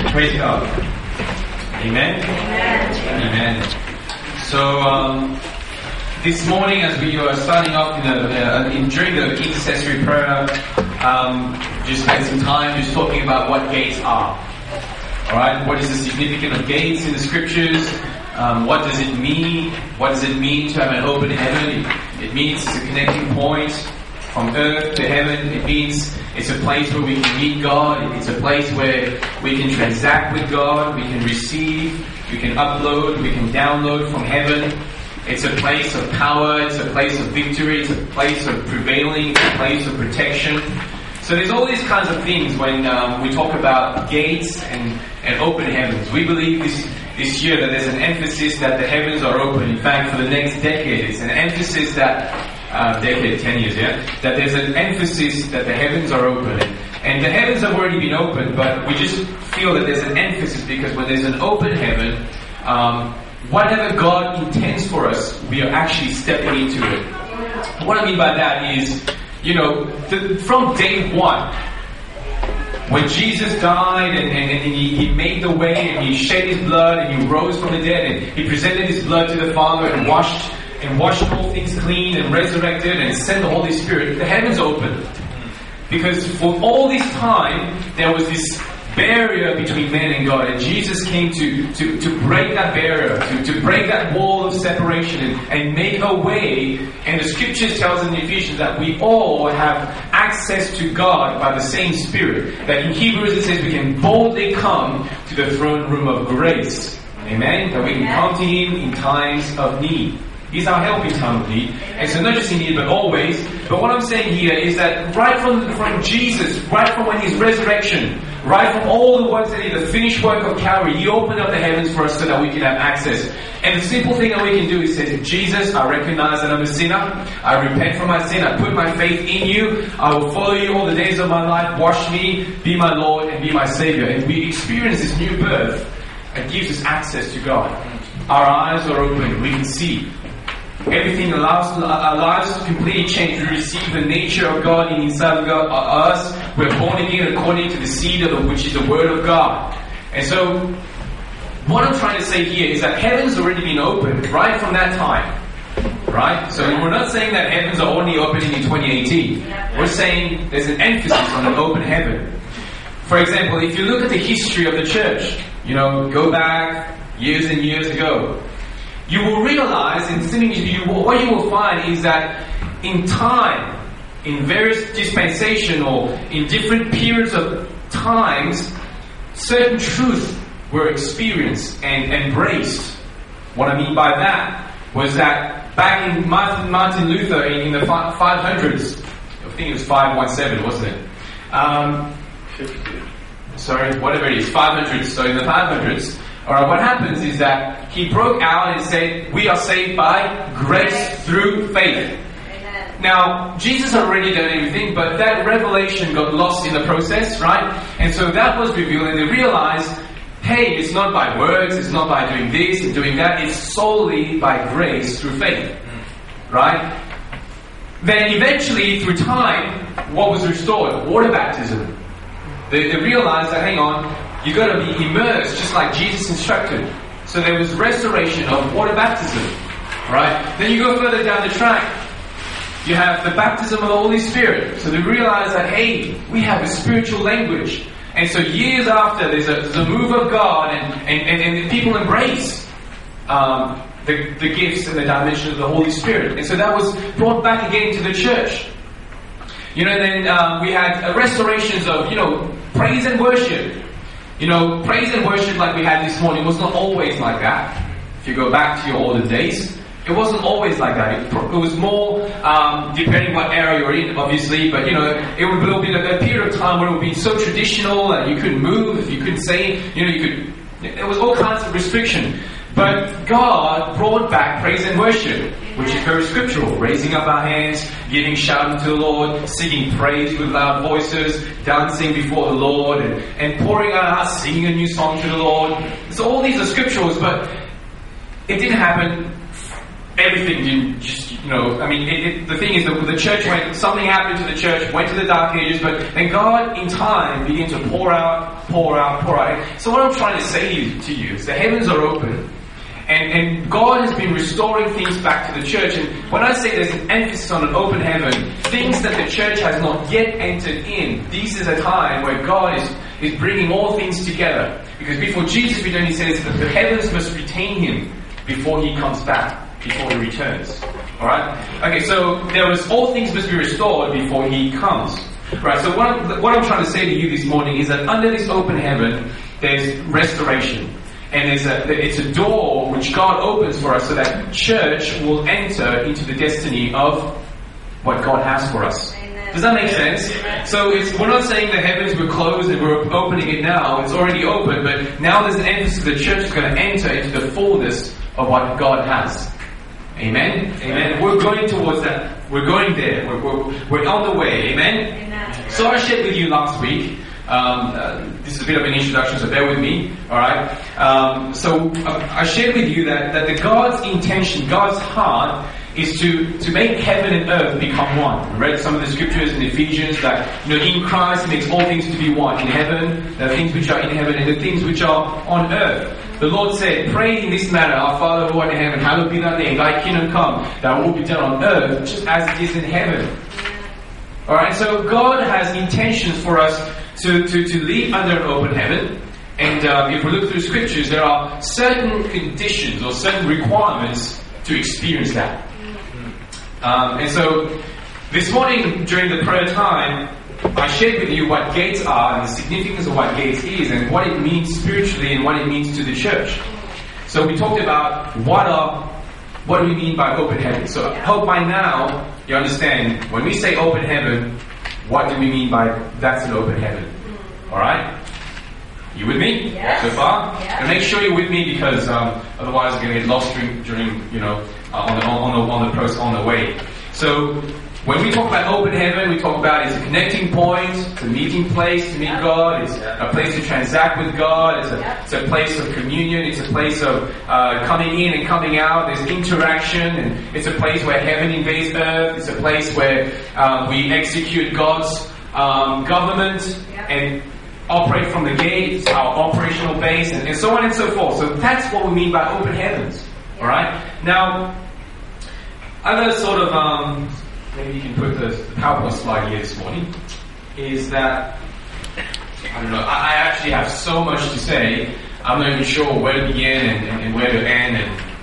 Praise God. Amen? Amen. So, this morning as we are starting off during the intercessory prayer, just spend some time just talking about what gates are. Alright, what is the significance of gates in the scriptures? What does it mean? What does it mean to have an open heaven? It means it's a connecting point from earth to heaven. It means it's a place where we can meet God. It's a place where we can transact with God. We can receive. We can upload. We can download from heaven. It's a place of power. It's a place of victory. It's a place of prevailing. It's a place of protection. So there's all these kinds of things when we talk about gates and open heavens. We believe this year that there's an emphasis that the heavens are open. In fact, for the next decade, it's an emphasis that 10 years, that there's an emphasis that the heavens are open. And the heavens have already been opened, but we just feel that there's an emphasis because when there's an open heaven, whatever God intends for us, we are actually stepping into it. What I mean by that is, from day one, when Jesus died and he made the way and he shed his blood and he rose from the dead and he presented his blood to the Father and washed all things clean and resurrected and sent the Holy Spirit, the heavens opened. Because for all this time, there was this barrier between man and God, and Jesus came to break that barrier, to break that wall of separation and make a way. And the scriptures tells in Ephesians that we all have access to God by the same Spirit. That in Hebrews it says we can boldly come to the throne room of grace. Amen? That we can come to Him in times of need. He's our help in time of need. And so not just in need, but always. But what I'm saying here is that right from Jesus, right from when His resurrection, right from all the works that He did, the finished work of Calvary, He opened up the heavens for us so that we can have access. And the simple thing that we can do is say, Jesus, I recognize that I'm a sinner. I repent for my sin. I put my faith in You. I will follow You all the days of my life. Wash me, be my Lord, and be my Savior. And we experience this new birth that gives us access to God. Our eyes are open. We can see. Everything allows our lives to completely change. We receive the nature of God inside of us. We're born again according to the seed which is the Word of God. And so, what I'm trying to say here is that heaven's already been opened right from that time. Right? So we're not saying that heavens are only opening in 2018. We're saying there's an emphasis on an open heaven. For example, if you look at the history of the church, go back years and years ago, you will realize, what you will find is that in time, in various dispensation or in different periods of times, certain truths were experienced and embraced. What I mean by that was that back in Martin Luther in the 500s, I think it was 517, wasn't it? Whatever it is, 500s. So in the 500s, alright, what happens is that he broke out and said, we are saved by grace through faith. Amen. Now, Jesus had already done everything, but that revelation got lost in the process, right? And so that was revealed, and they realized, hey, it's not by words, it's not by doing this and doing that, it's solely by grace through faith. Right? Then eventually, through time, what was restored? Water baptism. They realized that, hang on, you've got to be immersed, just like Jesus instructed. So there was restoration of water baptism. Right? Then you go further down the track. You have the baptism of the Holy Spirit. So they realize that, hey, we have a spiritual language. And so years after, there's a move of God, and people embrace the gifts and the dimension of the Holy Spirit. And so that was brought back again to the church. And then we had restorations of, praise and worship. Praise and worship like we had this morning was not always like that. If you go back to your older days, it wasn't always like that. It was more, depending what era you're in, obviously, but it would be a period of time where it would be so traditional and you couldn't move, if you couldn't say, there was all kinds of restriction. But God brought back praise and worship, which is very scriptural. Raising up our hands, giving shouting to the Lord, singing praise with loud voices, dancing before the Lord, and pouring out our hearts, singing a new song to the Lord. So all these are scripturals, but it didn't happen everything didn't just, I mean, the thing is that the church something happened to the church, went to the dark ages, but then God in time began to pour out. So what I'm trying to say to you is the heavens are open, and God has been restoring things back to the church. And when I say there's an emphasis on an open heaven, things that the church has not yet entered in, this is a time where God is bringing all things together. Because before Jesus returned, he says that the heavens must retain him before he comes back, before he returns. Alright? Okay, so there was all things must be restored before he comes. Right, so what I'm trying to say to you this morning is that under this open heaven, there's restoration. And it's a door which God opens for us so that church will enter into the destiny of what God has for us. Amen. Does that make sense? Amen. So we're not saying the heavens were closed and we're opening it now. It's already open, but now there's an emphasis the church is going to enter into the fullness of what God has. Amen? Amen. We're going towards that. We're going there. We're on the way. Amen? Amen. So I shared with you last week. This is a bit of an introduction, so bear with me. Alright? So I shared with you that the God's intention, God's heart, is to make heaven and earth become one. We read some of the scriptures in Ephesians that, in Christ He makes all things to be one. In heaven, there are things which are in heaven and the things which are on earth. The Lord said, pray in this manner, our Father who art in heaven, hallowed be thy name, thy kingdom come, thy will be done on earth, just as it is in heaven. Alright, so God has intentions for us to live under an open heaven. And if we look through scriptures, there are certain conditions or certain requirements to experience that. And so this morning during the prayer time, I shared with you what gates are and the significance of what gates is and what it means spiritually and what it means to the church. So we talked about what do we mean by open heaven. So I hope by now you understand when we say open heaven, what do we mean by that's an open heaven? Alright? You with me? Yes. So far? Yes. And make sure you're with me because otherwise you're going to get lost during on the way. So when we talk about open heaven, we talk about it's a connecting point, it's a meeting place to meet God, it's a place to transact with God, it's a place of communion, it's a place of coming in and coming out, there's interaction, and it's a place where heaven invades earth, it's a place where we execute God's government and operate from the gate, it's our operational base, and so on and so forth. So that's what we mean by open heavens. Alright? Now, other sort of, maybe you can put the PowerPoint slide here this morning, is that, I don't know, I actually have so much to say, I'm not even sure where to begin and where to end,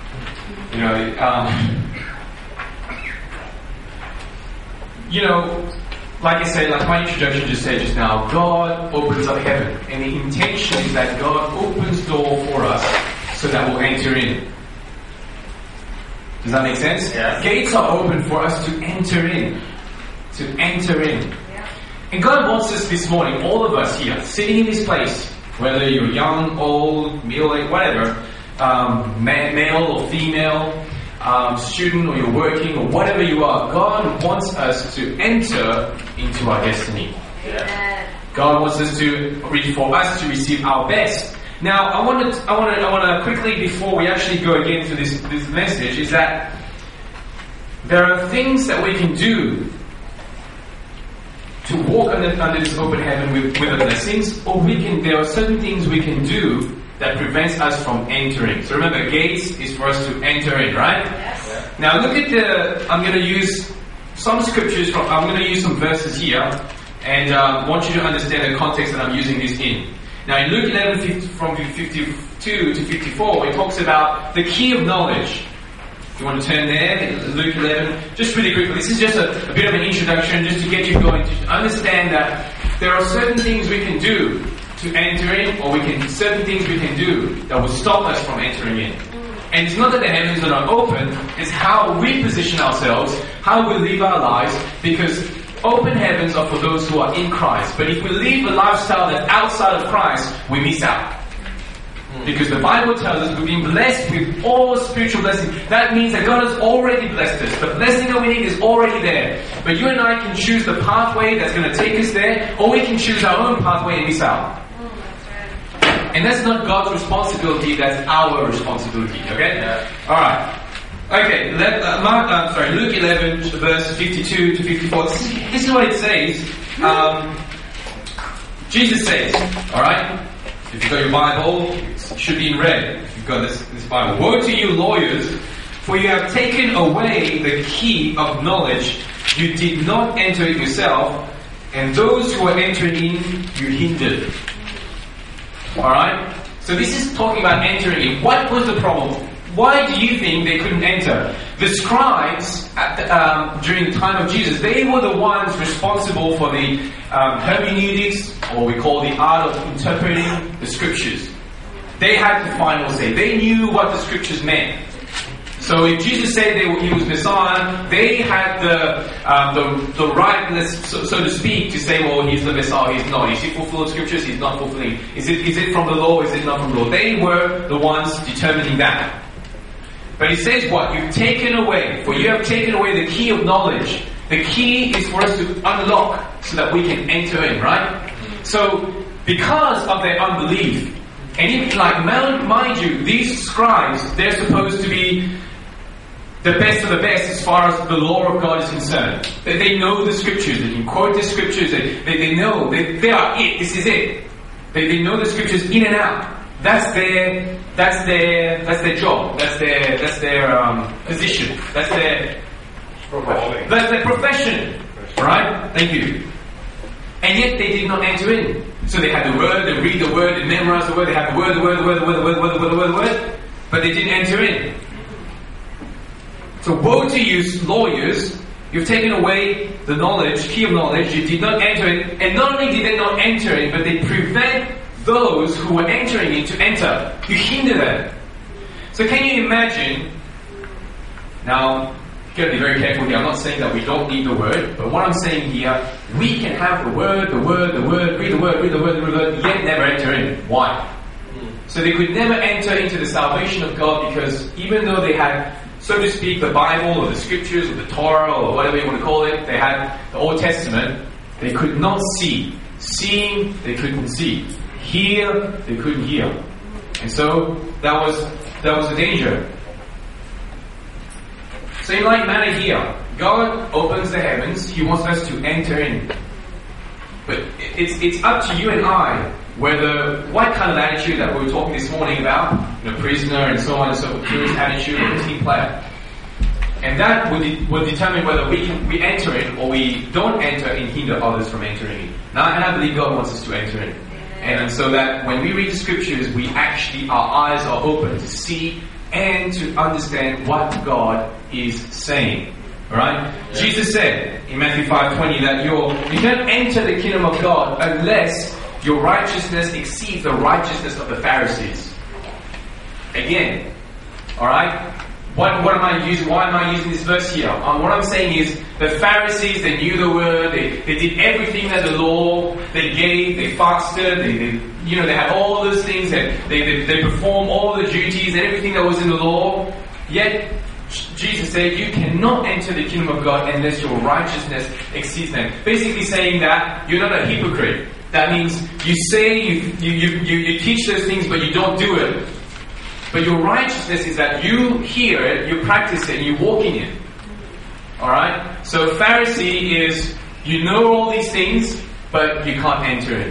and, like I said, like my introduction just said just now, God opens up heaven. And the intention is that God opens the door for us so that we'll enter in. Does that make sense? Yes. Gates are open for us to enter in. To enter in. Yeah. And God wants us this morning, all of us here, sitting in this place, whether you're young, old, middle-aged, whatever, male or female, student or you're working or whatever you are, God wants us to enter into our destiny. Yeah. God wants us for us to receive our best. Now, I want to quickly, before we actually go again to this message, is that there are things that we can do to walk under this open heaven with the blessings, or there are certain things we can do that prevents us from entering. So remember, gates is for us to enter in, right? Yes. Yeah. Now look at I'm going to use some scriptures I'm going to use some verses here, and want you to understand the context that I'm using this in. Now in Luke 11, from 52 to 54, it talks about the key of knowledge. If you want to turn there, Luke 11, just really quickly, this is just a bit of an introduction, just to get you going, to understand that there are certain things we can do to enter in, or certain things we can do that will stop us from entering in. And it's not that the heavens are not open, it's how we position ourselves, how we live our lives, because open heavens are for those who are in Christ. But if we live a lifestyle that's outside of Christ, we miss out. Because the Bible tells us we've been blessed with all spiritual blessings. That means that God has already blessed us. The blessing that we need is already there. But you and I can choose the pathway that's going to take us there, or we can choose our own pathway and miss out. And that's not God's responsibility, that's our responsibility, okay? Yeah. Alright. Okay, Luke 11, verse 52 to 54. This is what it says. Jesus says, alright? If you've got your Bible, it should be in red. If you've got this Bible. Woe to you lawyers, for you have taken away the key of knowledge. You did not enter it yourself, and those who are entering in, you hindered. Alright? So this is talking about entering in. What was the problem? Why do you think they couldn't enter? The scribes, during the time of Jesus, they were the ones responsible for the hermeneutics, or we call the art of interpreting the scriptures. They had the final say. They knew what the scriptures meant. So if Jesus said he was Messiah, they had the rightness, so to speak, to say, well, he's the Messiah, he's not. Is he fulfilling scriptures? He's not fulfilling. Is it from the law? Is it not from the law? They were the ones determining that. But he says what? You've taken away, for you have taken away the key of knowledge. The key is for us to unlock so that we can enter in, right? So, because of their unbelief, and even mind you, these scribes, they're supposed to be the best of the best as far as the law of God is concerned. They know the scriptures, they can quote the scriptures, they know, they are it, this is it. They know the scriptures in and out. That's their job. That's their position. That's their profession. Right? Thank you. And yet they did not enter in. So they had the word, they read the word, they memorize the word, they had the word, but they didn't enter in. So woe to you lawyers, you've taken away the knowledge, key of knowledge, you did not enter in, and not only did they not enter in, but they prevent those who were entering in to enter. You hinder them. So can you imagine, now, you've got to be very careful here, I'm not saying that we don't need the word, but what I'm saying here, we can have the word, read the word, yet never enter in. Why? So they could never enter into the salvation of God because even though they had, so to speak, the Bible or the scriptures or the Torah or whatever you want to call it, they had the Old Testament, they could not see. Seeing, they couldn't see. Hear, they couldn't hear. And so that was the danger. So in like manner here, God opens the heavens, He wants us to enter in. But it's up to you and I what kind of attitude that we were talking this morning about, prisoner and so on and so forth, curious attitude or a team player. And that will determine whether we enter in or we don't enter and hinder others from entering in. Now, and I believe God wants us to enter in. And so that when we read the scriptures, our eyes are open to see and to understand what God is saying. Alright? Yeah. Jesus said in Matthew 5:20 that you don't enter the kingdom of God unless your righteousness exceeds the righteousness of the Pharisees. Again. Alright? What am I using? Why am I using this verse here? What I'm saying is, the Pharisees, they knew the word, they did everything that the law, they gave, they fasted, they had all those things, they performed all the duties and everything that was in the law. Yet, Jesus said, you cannot enter the kingdom of God unless your righteousness exceeds them. Basically saying that you're not a hypocrite. That means you say, you teach those things, but you don't do it. But your righteousness is that you hear it, you practice it, and you walk in it. Alright? So Pharisee is, you know all these things, but you can't enter it.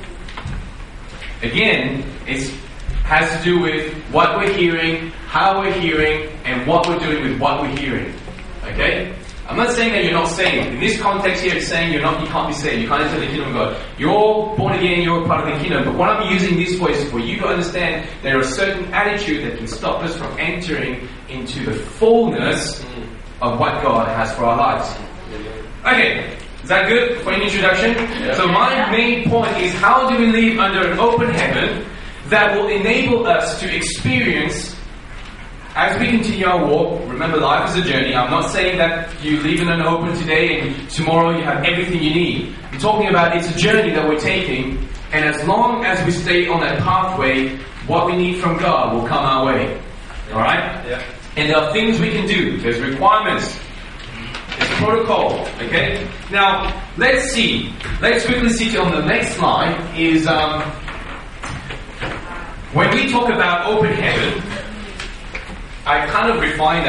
Again, it has to do with what we're hearing, how we're hearing, and what we're doing with what we're hearing. Okay? I'm not saying that you're not saved. In this context here, it's saying you can't be saved. You can't enter the kingdom of God. You're born again, you're part of the kingdom. But what I'm using this for is for you to understand there are certain attitudes that can stop us from entering into the fullness of what God has for our lives. Okay, is that good for an introduction? Yeah. So my main point is, how do we live under an open heaven that will enable us to experience, as we continue our walk? Remember, life is a journey. I'm not saying that you live in an open today and tomorrow you have everything you need. I'm talking about it's a journey that we're taking, and as long as we stay on that pathway, what we need from God will come our way. Alright? Yeah. And there are things we can do. There's requirements. There's protocol. Okay? Now, let's see. Let's quickly see on the next slide is when we talk about open heaven, I kind of refine that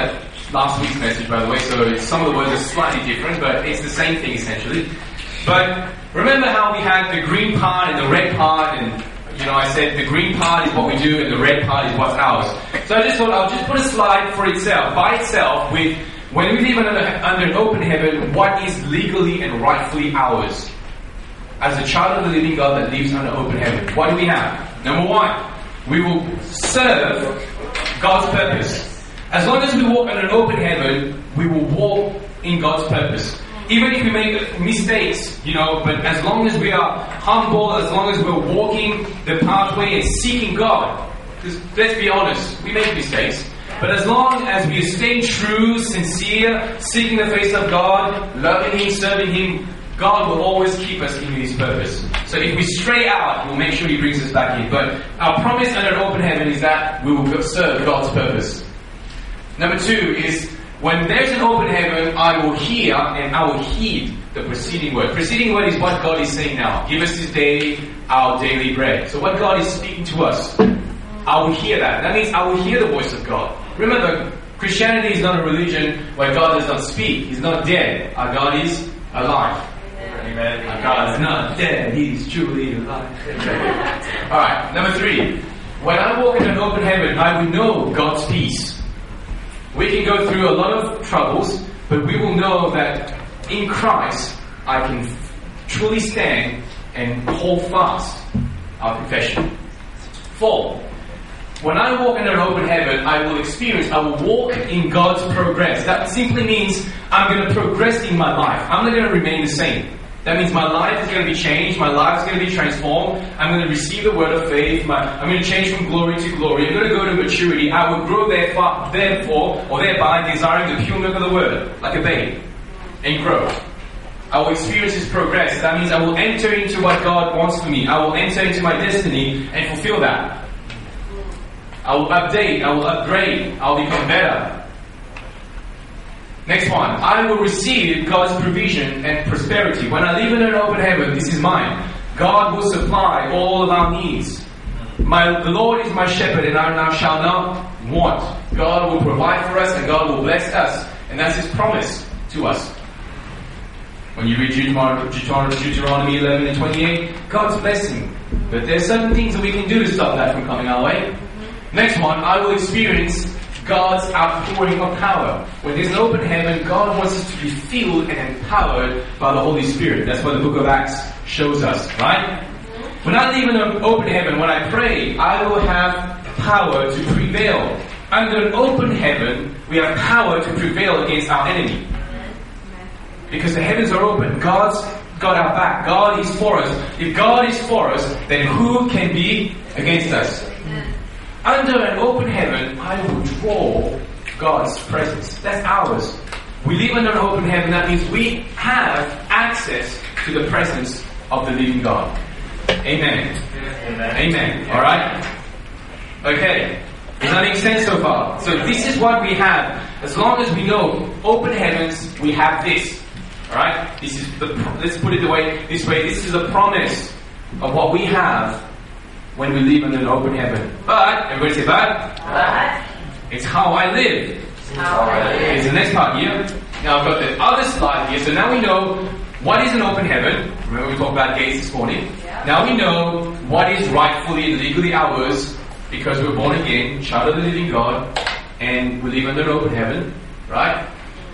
last week's message, by the way, so some of the words are slightly different, but it's the same thing essentially. But remember how we had the green part and the red part, and I said the green part is what we do and the red part is what's ours. So I just thought I'll just put a slide for itself, by itself, with when we live under an open heaven, what is legally and rightfully ours? As a child of the living God that lives under open heaven, what do we have? Number one, we will serve God's purpose. As long as we walk under an open heaven, we will walk in God's purpose. Even if we make mistakes, but as long as we are humble, as long as we're walking the pathway and seeking God, because let's be honest, we make mistakes, but as long as we stay true, sincere, seeking the face of God, loving Him, serving Him, God will always keep us in His purpose. So if we stray out, He'll make sure He brings us back in. But our promise under an open heaven is that we will serve God's purpose. Number two is, when there's an open heaven, I will hear and I will heed the preceding word. Preceding word is what God is saying now. Give us this day our daily bread. So what God is speaking to us, I will hear that. That means I will hear the voice of God. Remember, Christianity is not a religion where God does not speak. He's not dead. Our God is alive. Amen. Our God is not dead. He's truly alive. Alright, number three. When I walk in an open heaven, I will know God's peace. We can go through a lot of troubles, but we will know that in Christ I can truly stand and hold fast our confession. 4. When I walk in an open heaven, I will walk in God's progress. That simply means I'm going to progress in my life. I'm not going to remain the same. That means my life is going to be changed. My life is going to be transformed. I'm going to receive the word of faith. I'm going to change from glory to glory. I'm going to go to maturity. I will grow thereby desiring the pure milk of the word, like a babe, and grow. I will experience His progress. That means I will enter into what God wants for me. I will enter into my destiny and fulfill that. I will update. I will upgrade. I will become better. Next one, I will receive God's provision and prosperity. When I live in an open heaven, this is mine. God will supply all of our needs. The Lord is my shepherd, and I shall not want. God will provide for us, and God will bless us. And that's His promise to us. When you read Deuteronomy 11 and 28, God's blessing. But there's certain things that we can do to stop that from coming our way. Next one, I will experience God's outpouring of power. When there's an open heaven, God wants us to be filled and empowered by the Holy Spirit. That's what the book of Acts shows us, right? When I live in an open heaven, when I pray, I will have power to prevail. Under an open heaven, we have power to prevail against our enemy. Because the heavens are open. God's got our back. God is for us. If God is for us, then who can be against us? Under an open heaven, I will draw God's presence. That's ours. We live under an open heaven. That means we have access to the presence of the living God. Amen. Amen. Amen. All right? Okay. Does that make sense so far? So this is what we have. As long as we know open heavens, we have this. All right? This is let's put it this way. This is a promise of what we have when we live under an open heaven. But, everybody say but. It's how I live. It's the next part here. Now I've got the other slide here. So now we know what is an open heaven. Remember we talked about gates this morning. Yeah. Now we know what is rightfully and legally ours because we're born again, child of the living God, and we live under an open heaven. Right?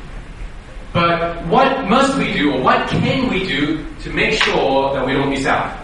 But what must we do, or what can we do to make sure that we don't miss out?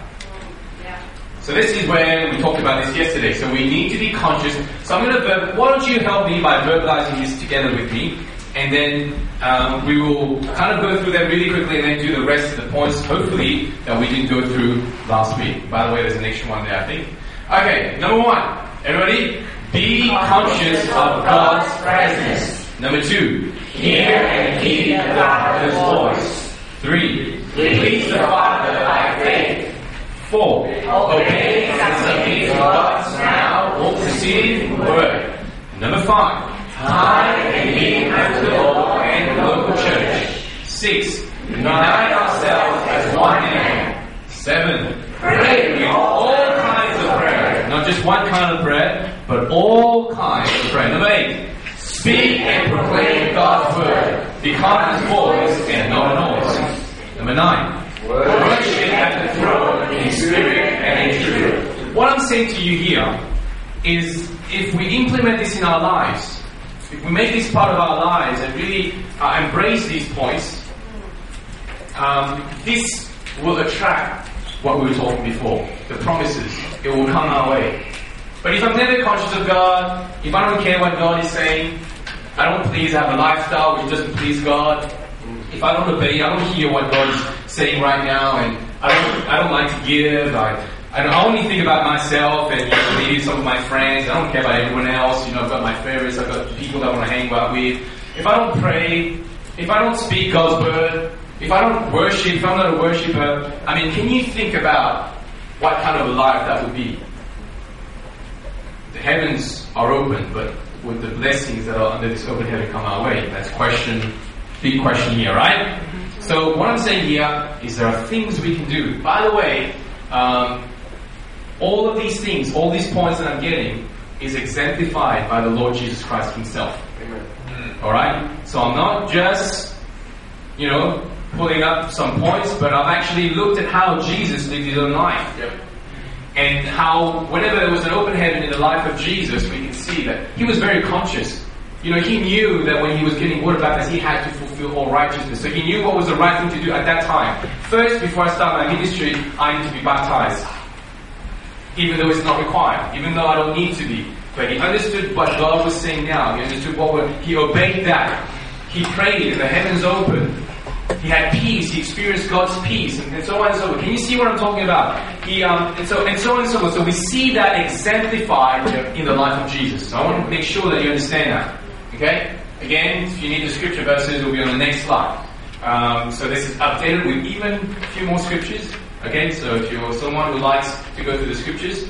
So this is where we talked about this yesterday. So we need to be conscious. So I'm going to why don't you help me by verbalizing this together with me, and then we will kind of go through them really quickly, and then do the rest of the points, hopefully, that we didn't go through last week. By the way, there's an extra one there, I think. Okay, number 1. Everybody, be conscious of God's presence. Number 2, hear and heed the Father's voice. 3, please the Father by faith. 4, obey and submit to God's now or preceding word. Number 5, tithe and give unto the Lord and the local church. 6, unite ourselves as one man. 7, pray with all kinds of prayer. Not just one kind of prayer, but all kinds of prayer. Number 8, Speak and proclaim God's word. Become his voice and no noise. Number 9. Worship at the throne in spirit and in truth. What I'm saying to you here is, if we implement this in our lives, if we make this part of our lives and really embrace these points, this will attract what we were talking before, the promises. It will come our way. But if I'm never conscious of God, if I don't care what God is saying, I don't have a lifestyle which doesn't please God, if I don't obey, I don't hear what God is saying right now, and I don't like to give, I only think about myself and maybe some of my friends. I don't care about everyone else. I've got my favorites. I've got people that I want to hang out with. If I don't pray, if I don't speak God's word, if I don't worship, if I'm not a worshiper, can you think about what kind of a life that would be? The heavens are open, but would the blessings that are under this open heaven come our way? That's big question here, right? So what I'm saying here is there are things we can do. By the way, all of these things, all these points that I'm getting, is exemplified by the Lord Jesus Christ himself. Amen. Alright? So I'm not just, pulling up some points, but I've actually looked at how Jesus lived his own life. Yep. And how, whenever there was an open heaven in the life of Jesus, we can see that he was very conscious. He knew that when he was getting water baptized, he had to fulfill all righteousness. So he knew what was the right thing to do at that time. First, before I start my ministry, I need to be baptized. Even though it's not required. Even though I don't need to be. But he understood what God was saying now. He understood he obeyed that. He prayed and the heavens opened. He had peace. He experienced God's peace, and so on and so forth. Can you see what I'm talking about? And so on and so forth. So we see that exemplified in the life of Jesus. So I want to make sure that you understand that. Okay? Again, if you need the scripture verses, it will be on the next slide. So this is updated with even a few more scriptures. Okay? So if you're someone who likes to go through the scriptures.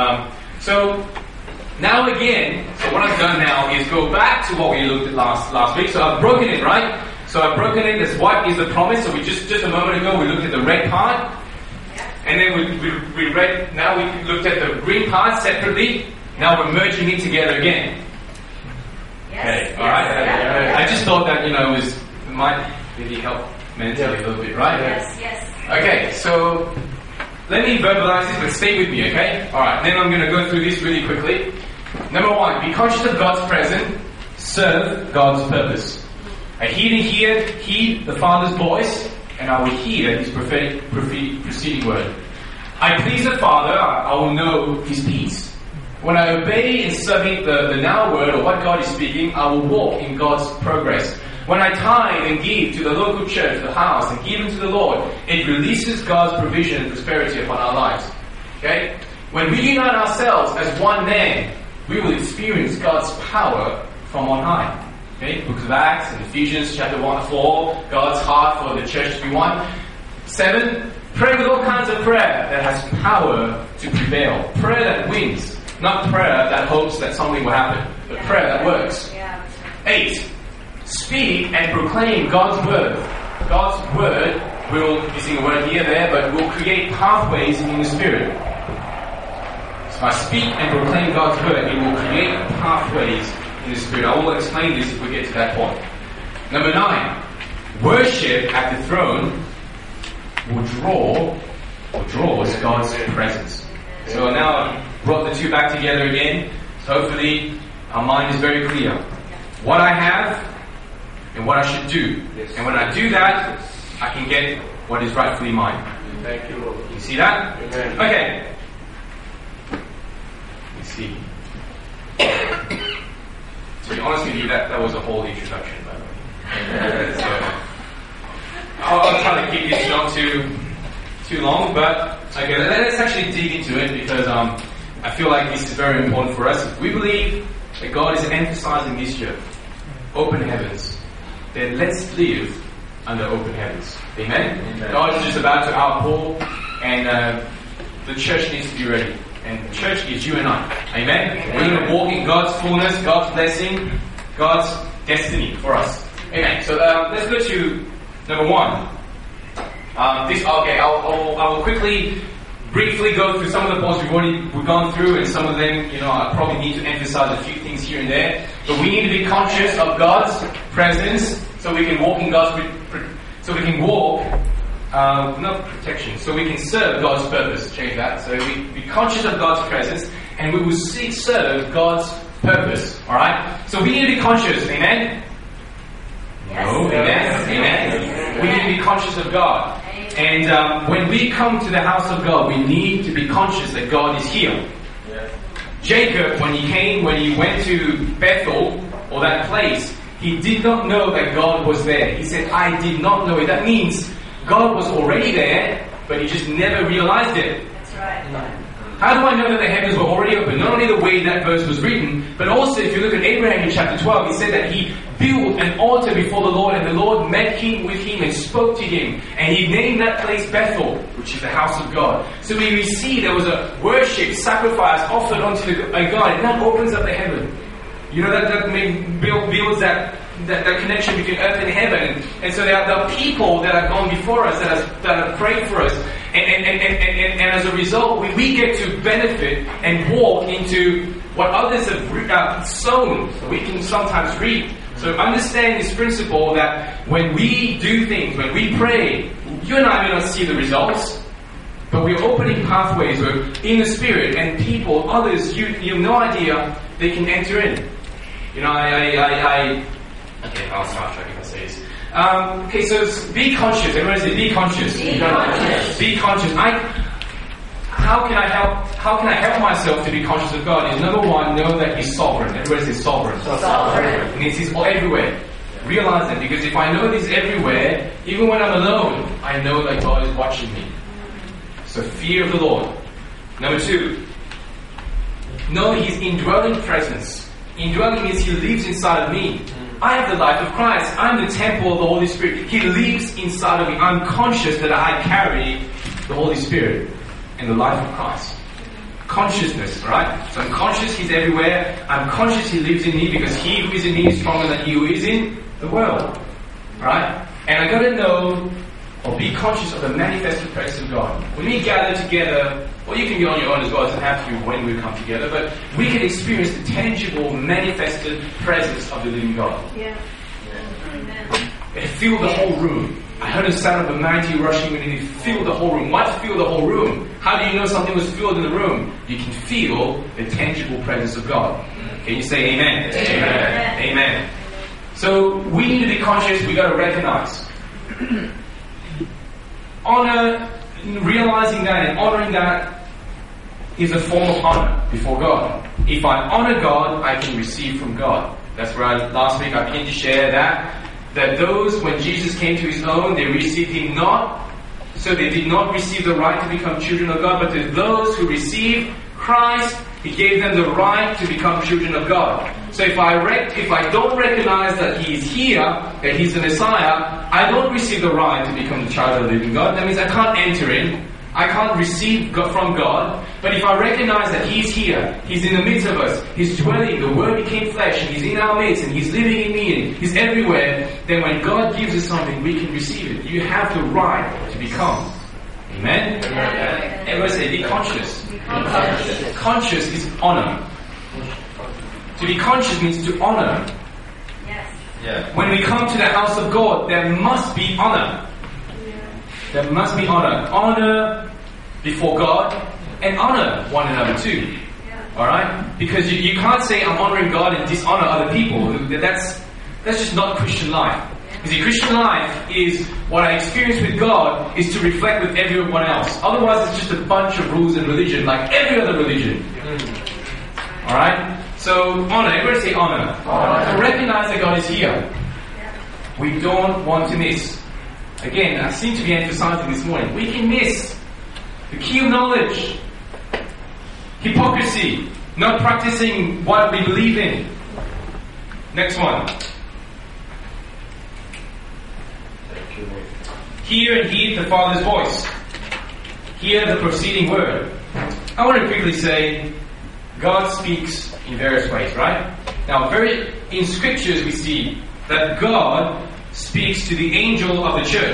So now again, so what I've done now is go back to what we looked at last week. So I've broken it, right? So I've broken it as what is the promise. So we just a moment ago we looked at the red part. And then we read, now we looked at the green part separately. Now we're merging it together again. Okay, alright. I just thought that, it might maybe help mentally a little bit, right? Yes. Okay, so let me verbalize this, but stay with me, okay? Alright, then I'm going to go through this really quickly. Number 1, be conscious of God's presence, serve God's purpose. I heed the Father's voice, and I will hear his prophetic preceding word. I please the Father, I will know his peace. When I obey and submit the now word, or what God is speaking, I will walk in God's progress. When I tithe and give to the local church, the house, and give unto the Lord, it releases God's provision and prosperity upon our lives. Okay? When we unite ourselves as one man, we will experience God's power from on high. Okay? Books of Acts and Ephesians chapter 1-4, God's heart for the church to be one. 7, pray with all kinds of prayer that has power to prevail. Prayer that wins. Not prayer that hopes that something will happen, but prayer that works. 8, speak and proclaim God's word. God's word will, using a word here, there, but will create pathways in the Spirit. So I speak and proclaim God's word, it will create pathways in the Spirit. I will explain this if we get to that point. Number 9, worship at the throne draws God's presence. So now I've brought the two back together again. So hopefully our mind is very clear. What I have and what I should do. And when I do that, I can get what is rightfully mine. Thank you, Lord. You see that? Amen. Okay. Let's see. To be honest with you, that was a whole introduction, by the way. So, I'll try to keep this not too long, but okay, let's actually dig into it because I feel like this is very important for us. If we believe that God is emphasizing this year, open heavens, then let's live under open heavens. Amen? God is just about to outpour, and the church needs to be ready. And the church is you and I. Amen? We're going to walk in God's fullness, God's blessing, God's destiny for us. Amen. So let's go to number 1. I will quickly briefly go through some of the points we've gone through, and some of them, I probably need to emphasize a few things here and there. But we need to be conscious of God's presence, so we can walk in so we can walk, not protection, so we can serve God's purpose. Change that. So we be conscious of God's presence, and we will serve God's purpose. All right. So we need to be conscious. Amen. Yes. No. Amen. Amen. We need to be conscious of God. And when we come to the house of God, we need to be conscious that God is here. Yeah. Jacob, when he went to Bethel, or that place, he did not know that God was there. He said, I did not know it. That means God was already there, but he just never realized it. That's right. How do I know that the heavens were already open? Not only the way that verse was written, but also if you look at Abraham in chapter 12, he said that he built an altar before the Lord, and the Lord met with him and spoke to him. And he named that place Bethel, which is the house of God. So we see there was a worship, sacrifice offered unto God, and that opens up the heaven. That builds that connection between earth and heaven. And so there are people that have gone before us, that have prayed for us. And as a result, we get to benefit and walk into what others have sown. We can sometimes reap. So understand this principle that when we do things, when we pray, you and I may not see the results, but we're opening pathways. We're in the Spirit, and people, others, you have no idea, they can enter in. Okay, I'll start if I say this. Okay, so be conscious. Everyone say, be conscious. Be conscious. Be conscious. How can I help myself to be conscious of God? Is number one, know that He's sovereign. Everybody say sovereign. Sovereign. And He's everywhere. Realize that, because if I know He's everywhere, even when I'm alone, I know that God is watching me. So fear of the Lord. Number two, know His indwelling presence. Indwelling means He lives inside of me. I have the life of Christ. I'm the temple of the Holy Spirit. He lives inside of me. I'm conscious that I carry the Holy Spirit and the life of Christ. Consciousness, right? So I'm conscious He's everywhere. I'm conscious He lives in me, because He who is in me is stronger than he who is in the world. Right? And I got to know, or be conscious of the manifested presence of God. When we gather together, or you can be on your own as well, it doesn't have to be when we come together, but we can experience the tangible, manifested presence of the living God. Yeah. Amen. It filled the whole room. I heard the sound of a mighty rushing wind, and it filled the whole room. Why fill the whole room? How do you know something was filled in the room? You can feel the tangible presence of God. Can you say amen? Amen. Amen. So we need to be conscious. We got to recognize. Honor, realizing that and honoring that is a form of honor before God. If I honor God, I can receive from God. That's where last week I began to share that those, when Jesus came to His own, they received Him not, so they did not receive the right to become children of God, but to those who received Christ, He gave them the right to become children of God. So if I don't recognize that He is here, that He's the Messiah, I don't receive the right to become the child of the living God. That means I can't enter in. I can't receive from God. But if I recognize that He's here, He's in the midst of us, He's dwelling, the Word became flesh, and He's in our midst, and He's living in me, and He's everywhere, then when God gives us something, we can receive it. You have the right to become. Amen? Amen. Everyone say, be conscious. Be conscious. Conscious is honor. To be conscious means to honor. Yes. Yeah. When we come to the house of God, there must be honor. There must be honor. Honor before God, and honor one another too. Alright? Because you can't say I'm honoring God and dishonor other people. That's just not Christian life. You see, Christian life is what I experience with God is to reflect with everyone else. Otherwise it's just a bunch of rules in religion, like every other religion. Alright? So honor, everybody say honor. To recognize that God is here. We don't want to miss. Again, I seem to be emphasizing this morning, we can miss the key of knowledge. Hypocrisy, not practicing what we believe in. Next one. Hear and heed the Father's voice. Hear the proceeding word. I want to quickly say, God speaks in various ways, right? Now, in scriptures we see that God speaks to the angel of the church.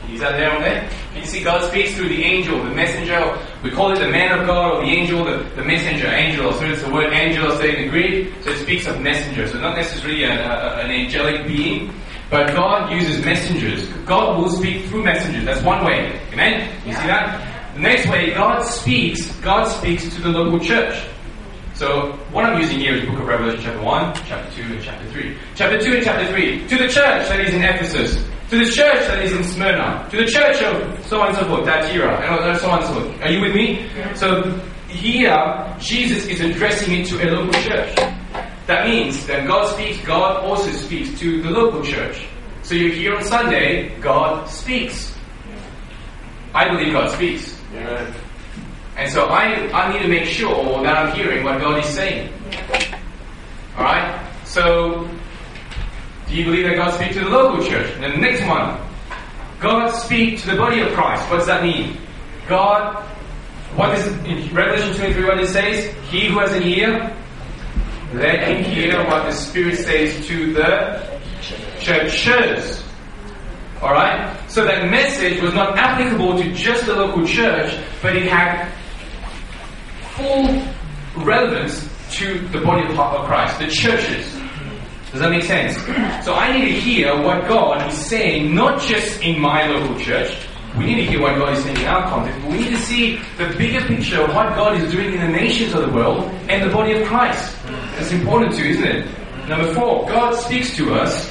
Is that there on there? You can see God speaks through the angel, the messenger. We call it the man of God, or the angel, the messenger, angel. So it's the word angel in the Greek, so it speaks of messenger. So not necessarily an angelic being, but God uses messengers. God will speak through messengers. That's one way. Amen? You see that? The next way, God speaks to the local church. So what I'm using here is the book of Revelation chapter 1, chapter 2, and chapter 3. Chapter 2 and chapter 3. To the church that is in Ephesus. To the church that is in Smyrna. To the church of so on and so forth, Thyatira, and so on and so forth. Are you with me? Yeah. So here, Jesus is addressing it to a local church. That means that God speaks, God also speaks to the local church. So you're here on Sunday, God speaks. I believe God speaks. Yeah. And so I need to make sure that I'm hearing what God is saying. Alright? So, do you believe that God speaks to the local church? And then the next one, God speaks to the body of Christ. What does that mean? God, what is in Revelation 23, what it says? He who has an ear, let him hear what the Spirit says to the churches. Alright? So that message was not applicable to just the local church, but it had full relevance to the body of Christ, the churches. Does that make sense? So I need to hear what God is saying, not just in my local church. We need to hear what God is saying in our context, but we need to see the bigger picture of what God is doing in the nations of the world and the body of Christ. That's important too, isn't it? Number 4, God speaks to us.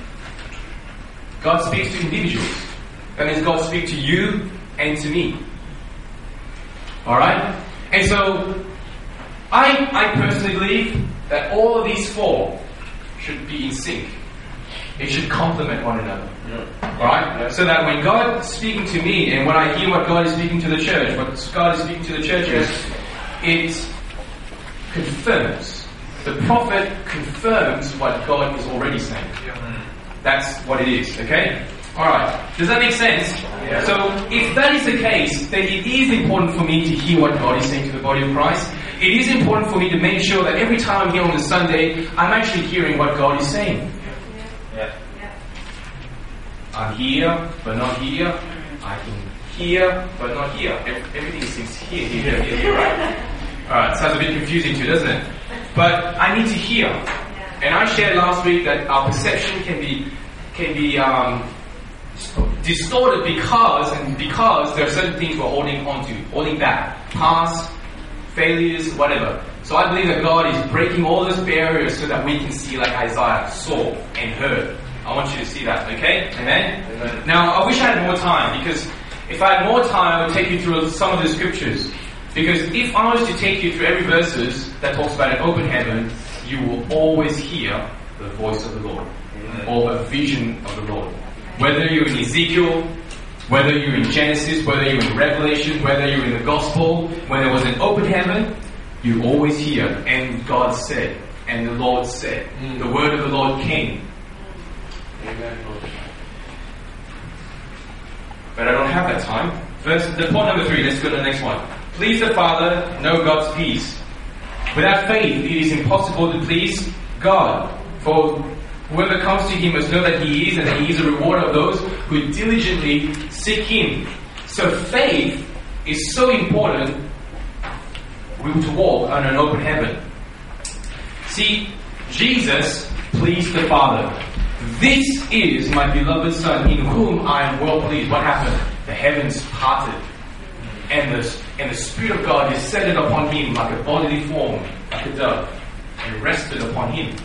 God speaks to individuals. That means God speaks to you and to me. Alright? And so, I personally believe that all of these 4 should be in sync. It should complement one another. Yeah. Alright? Yeah. So that when God is speaking to me, and when I hear what God is speaking to the church, what God is speaking to the churches, it confirms. The prophet confirms what God is already saying. Yeah. That's what it is, okay? Alright, does that make sense? Yeah. So, if that is the case, then it is important for me to hear what God is saying to the body of Christ. It is important for me to make sure that every time I'm here on the Sunday, I'm actually hearing what God is saying. Yeah. I'm here, but not here. I can hear, but not here. Everything seems here, right? Alright, sounds a bit confusing too, doesn't it? But I need to hear. And I shared last week that our perception can be distorted because there are certain things we're holding back. Past, failures, whatever. So I believe that God is breaking all those barriers so that we can see like Isaiah saw and heard. I want you to see that, okay? Amen? Amen. Now, I wish I had more time, because if I had more time, I would take you through some of the scriptures. Because if I was to take you through every verses that talks about an open heaven, you will always hear the voice of the Lord. Amen. Or a vision of the Lord. Whether you're in Ezekiel, whether you're in Genesis, whether you're in Revelation, whether you're in the Gospel, when there was an open heaven, you always hear, and God said, and the Lord said. The word of the Lord came. Amen. But I don't have that time. The point number 3, let's go to the next one. Please the Father, know God's peace. Without faith, it is impossible to please God. For whoever comes to Him must know that He is, and that He is a rewarder of those who diligently seek Him. So faith is so important to walk on an open heaven. See, Jesus pleased the Father. This is my beloved Son, in whom I am well pleased. What happened? The heavens parted, and the Spirit of God descended upon Him like a bodily form, like a dove, and rested upon Him.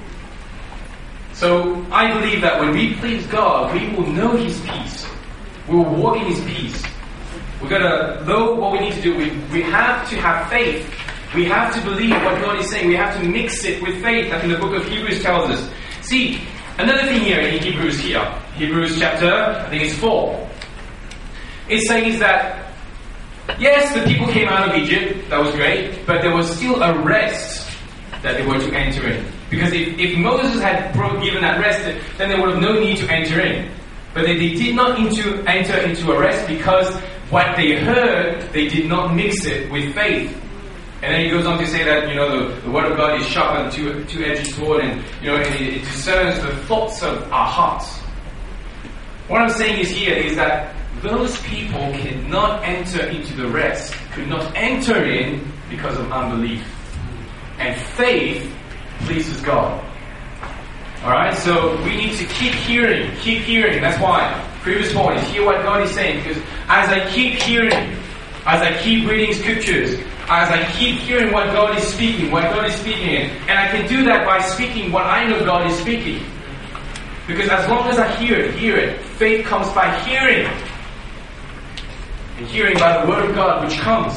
So I believe that when we please God, we will know His peace. We will walk in His peace. We're going to know what we need to do. We have to have faith. We have to believe what God is saying. We have to mix it with faith, like in the book of Hebrews tells us. See, another thing here in Hebrews Hebrews chapter, I think it's 4. It says that, yes, the people came out of Egypt, that was great, but there was still a rest that they were to enter in. Because if Moses had given that rest, then there would have no need to enter in. But they did not enter into a rest because what they heard, they did not mix it with faith. And then he goes on to say that, the word of God is sharper than two-edged sword, and, it discerns the thoughts of our hearts. What I'm saying is here is that those people cannot enter into the rest, could not enter in because of unbelief. And faith pleases God. Alright, so we need to keep hearing. That's why. Previous point is hear what God is saying, because as I keep hearing, as I keep reading scriptures, as I keep hearing what God is speaking, and I can do that by speaking what I know God is speaking. Because as long as I hear it, faith comes by hearing. And hearing by the word of God which comes.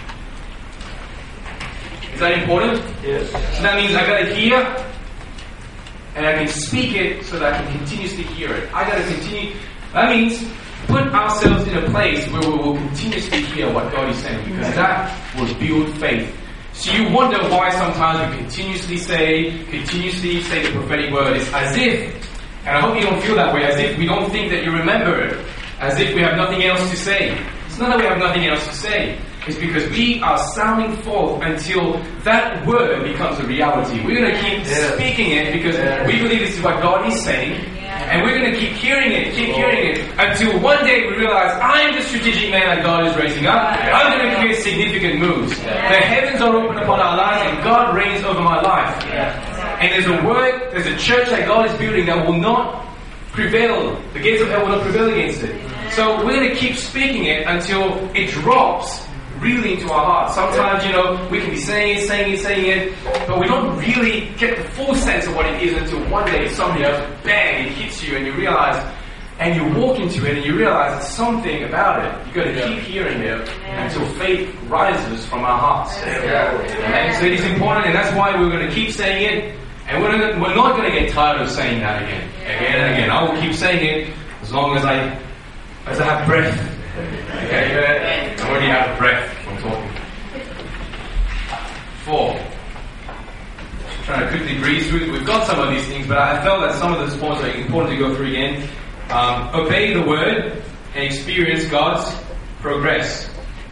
Is that important? Yes. So that means I gotta hear, and I can speak it so that I can continuously hear it. I gotta continue. That means put ourselves in a place where we will continuously hear what God is saying, because that will build faith. So you wonder why sometimes we continuously say the prophetic word. It's as if, and I hope you don't feel that way, as if we don't think that you remember it, as if we have nothing else to say. It's not that we have nothing else to say. It's because we are sounding forth until that word becomes a reality. We're going to keep speaking it because we believe this is what God is saying. And we're going to keep hearing it until one day we realize I am the strategic man that God is raising up. I'm going to create significant moves. The heavens are open upon our lives and God reigns over my life. And there's a church that God is building that will not prevail. The gates of hell will not prevail against it. So we're going to keep speaking it until it drops really into our hearts. Sometimes, we can be saying it, but we don't really get the full sense of what it is until one day something else, bang, it hits you and you realize, and you walk into it and you realize there's something about it. You've got to keep hearing it until faith rises from our hearts. And so it is important, and that's why we're going to keep saying it, and we're not going to get tired of saying that again and again. I will keep saying it as long as I have breath. Okay, I already out of breath from talking. 4. Just trying to quickly breeze through. We've got some of these things, but I felt that some of the points are important to go through again. Obey the word and experience God's progress.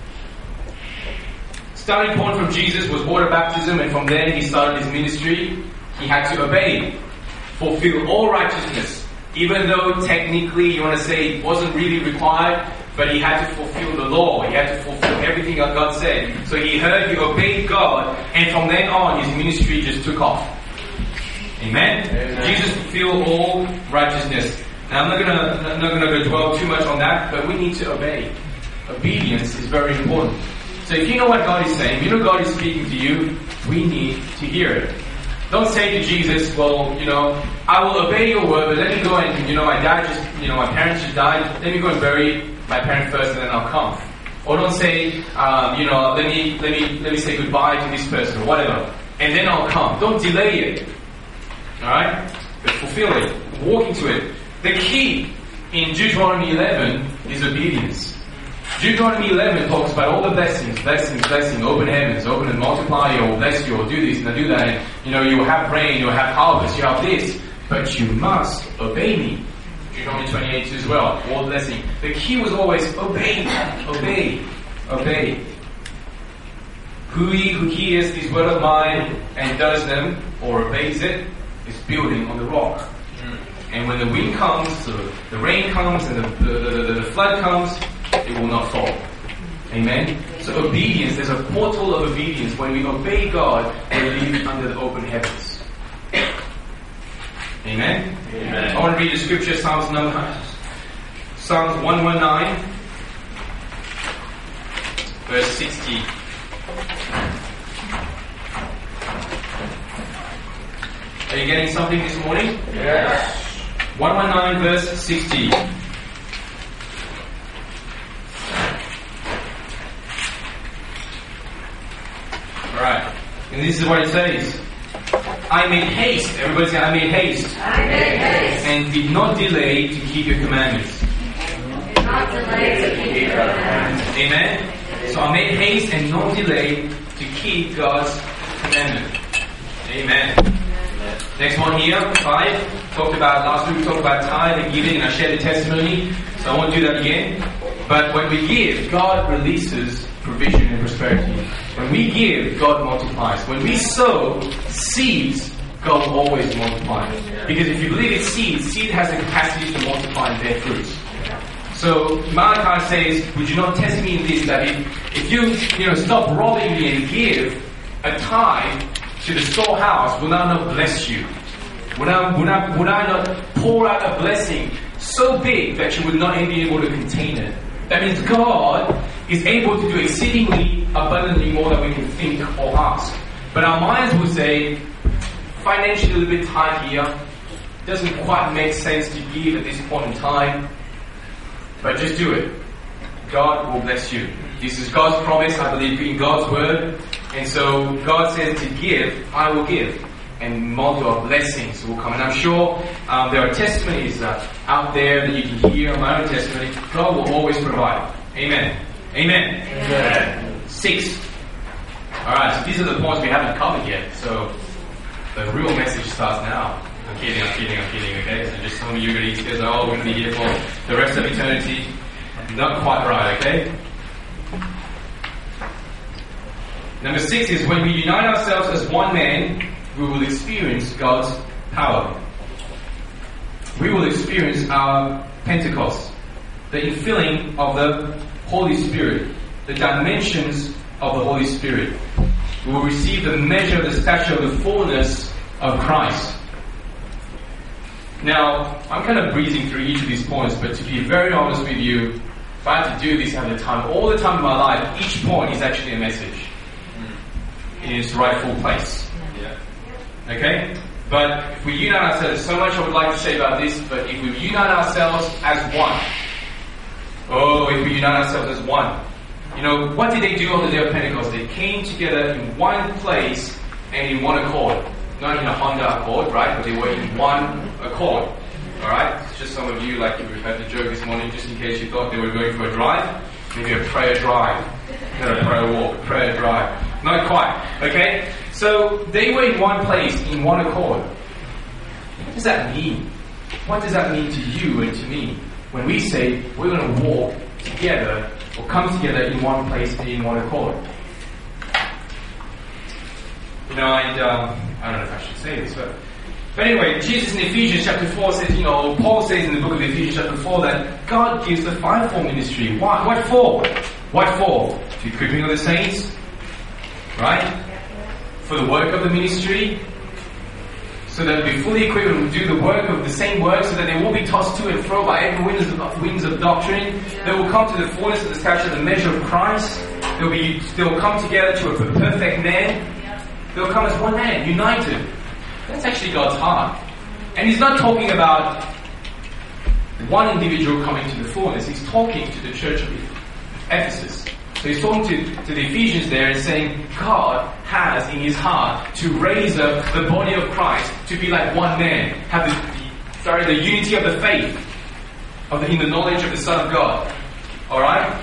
Starting point from Jesus was water baptism, and from there he started his ministry. He had to obey, fulfill all righteousness. Even though technically you want to say it wasn't really required, but he had to fulfill the law. He had to fulfill everything that God said. So he obeyed God, and from then on his ministry just took off. Amen? Jesus fulfilled all righteousness. Now I'm not gonna dwell too much on that, but we need to obey. Obedience is very important. So if you know what God is saying, you know God is speaking to you, we need to hear it. Don't say to Jesus, well, I will obey your word, but let me go and, my parents just died, let me go and bury my parents first and then I'll come. Or don't say, let me say goodbye to this person, or whatever, and then I'll come. Don't delay it. Alright? But fulfill it. Walk into it. The key in Deuteronomy 11 is obedience. Deuteronomy 11 talks about all the blessings, open heavens, open and multiply you, or bless you, or do this and do that, and you will have rain, you will have harvest, you have this, but you must obey me. Deuteronomy 28 as well, all blessing. The key was always obey. Who hears this word of mine and does them, or obeys it, is building on the rock. And when the wind comes, the rain comes, and the flood comes, it will not fall. Amen? So obedience, there's a portal of obedience. When we obey God, we live under the open heavens. Amen? Amen. I want to read the scripture, Psalms 119, verse 60. Are you getting something this morning? Yes. 119 verse 60. Alright. And this is what it says. I made haste. Everybody say, I made haste. I made haste. And did not delay to keep your commandments. Did not delay to keep your commandments. Amen? So I made haste and not delay to keep God's commandment. Amen. Next one here, 5. Last week we talked about tithe and giving, and I shared a testimony, so I won't do that again. But when we give, God releases provision and prosperity. When we give, God multiplies. When we sow seeds, God will always multiply. Because if you believe it's seed has the capacity to multiply and bear fruits. So Malachi says, would you not test me in this, that if you stop robbing me and give a tithe to the storehouse, will I not bless you? Would I not pour out a blessing so big that you would not be able to contain it? That means God is able to do exceedingly abundantly more than we can think or ask. But our minds will say, financially a little bit tight here, doesn't quite make sense to give at this point in time, but just do it. God will bless you. This is God's promise, I believe in God's word, and so God says to give, I will give, and multiple blessings will come. And I'm sure there are testimonies out there that you can hear, my own testimony. God will always provide. Amen. Amen. Amen. 6. Alright, so these are the points we haven't covered yet, so the real message starts now. I'm kidding, okay? So just some of you are going to say, we're going to be here for the rest of eternity. Not quite right, okay? Number 6 is when we unite ourselves as one man, we will experience God's power. We will experience our Pentecost, the infilling of the Holy Spirit, the dimensions of the Holy Spirit. We will receive the measure of the stature of the fullness of Christ. Now, I'm kind of breezing through each of these points, but to be very honest with you, if I had to do this at the time, all the time in my life, each point is actually a message in its rightful place. Okay? But if we unite ourselves, so much I would like to say about this, but if we unite ourselves as one, if we unite ourselves as one, what did they do on the day of Pentecost? They came together in one place and in one accord. Not in a Honda Accord, right? But they were in one accord. Alright? It's just some of you, like we've had the joke this morning, just in case you thought they were going for a drive. Maybe a prayer drive. Not a prayer walk, a prayer drive. Not quite. Okay? So they were in one place, in one accord. What does that mean? What does that mean to you and to me? When we say we're going to walk together or come together in one place and in one accord. I don't know if I should say this, but anyway, Jesus in Ephesians chapter 4 says, Paul says in the book of Ephesians chapter 4 that God gives the fivefold ministry. Why? What for? What for? The equipping of the saints, right? For the work of the ministry, so that they'll be fully equipped and do the work of the same work, so that they won't be tossed to and fro by every winds of doctrine. They will come to the fullness of the stature of the measure of Christ. They'll come together to a perfect man. They'll come as one man, united. That's actually God's heart. And He's not talking about one individual coming to the fullness. He's talking to the church of Ephesus. So He's talking to the Ephesians there and saying God has in His heart to raise up the body of Christ to be like one man. Have the unity of the faith in the knowledge of the Son of God. Alright?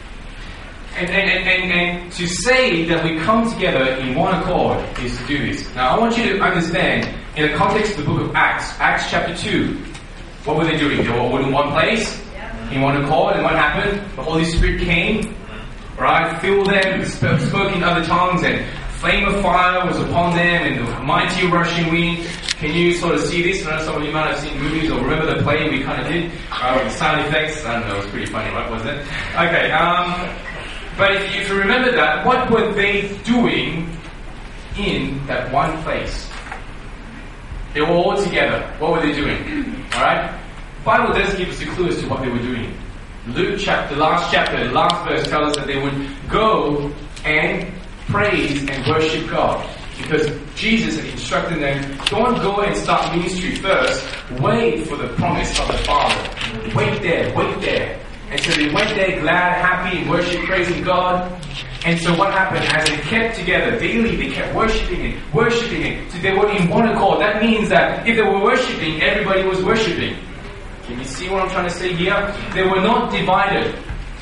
And to say that we come together in one accord is to do this. Now I want you to understand, in the context of the book of Acts chapter 2, what were they doing? They were all in one place, in one accord, and what happened? The Holy Spirit came, right, filled them, spoke in other tongues, and flame of fire was upon them, and the mighty rushing wind. Can you sort of see this? I know some of you might have seen movies or remember the play we kind of did, with the sound effects. I don't know, it was pretty funny, right, wasn't it? Okay, but if you remember that, what were they doing in that one place? They were all together. What were they doing? Alright? The Bible does give us a clue as to what they were doing. Luke chapter, the last verse tells us that they would go and praise and worship God. Because Jesus had instructed them, don't go and start ministry first. Wait for the promise of the Father. Wait there. And so they went there glad, happy, and worship, praising God. And so what happened? As they kept together daily, they kept worshiping it. So they were in one accord. That means that if they were worshiping, everybody was worshiping. Can you see what I'm trying to say here? They were not divided.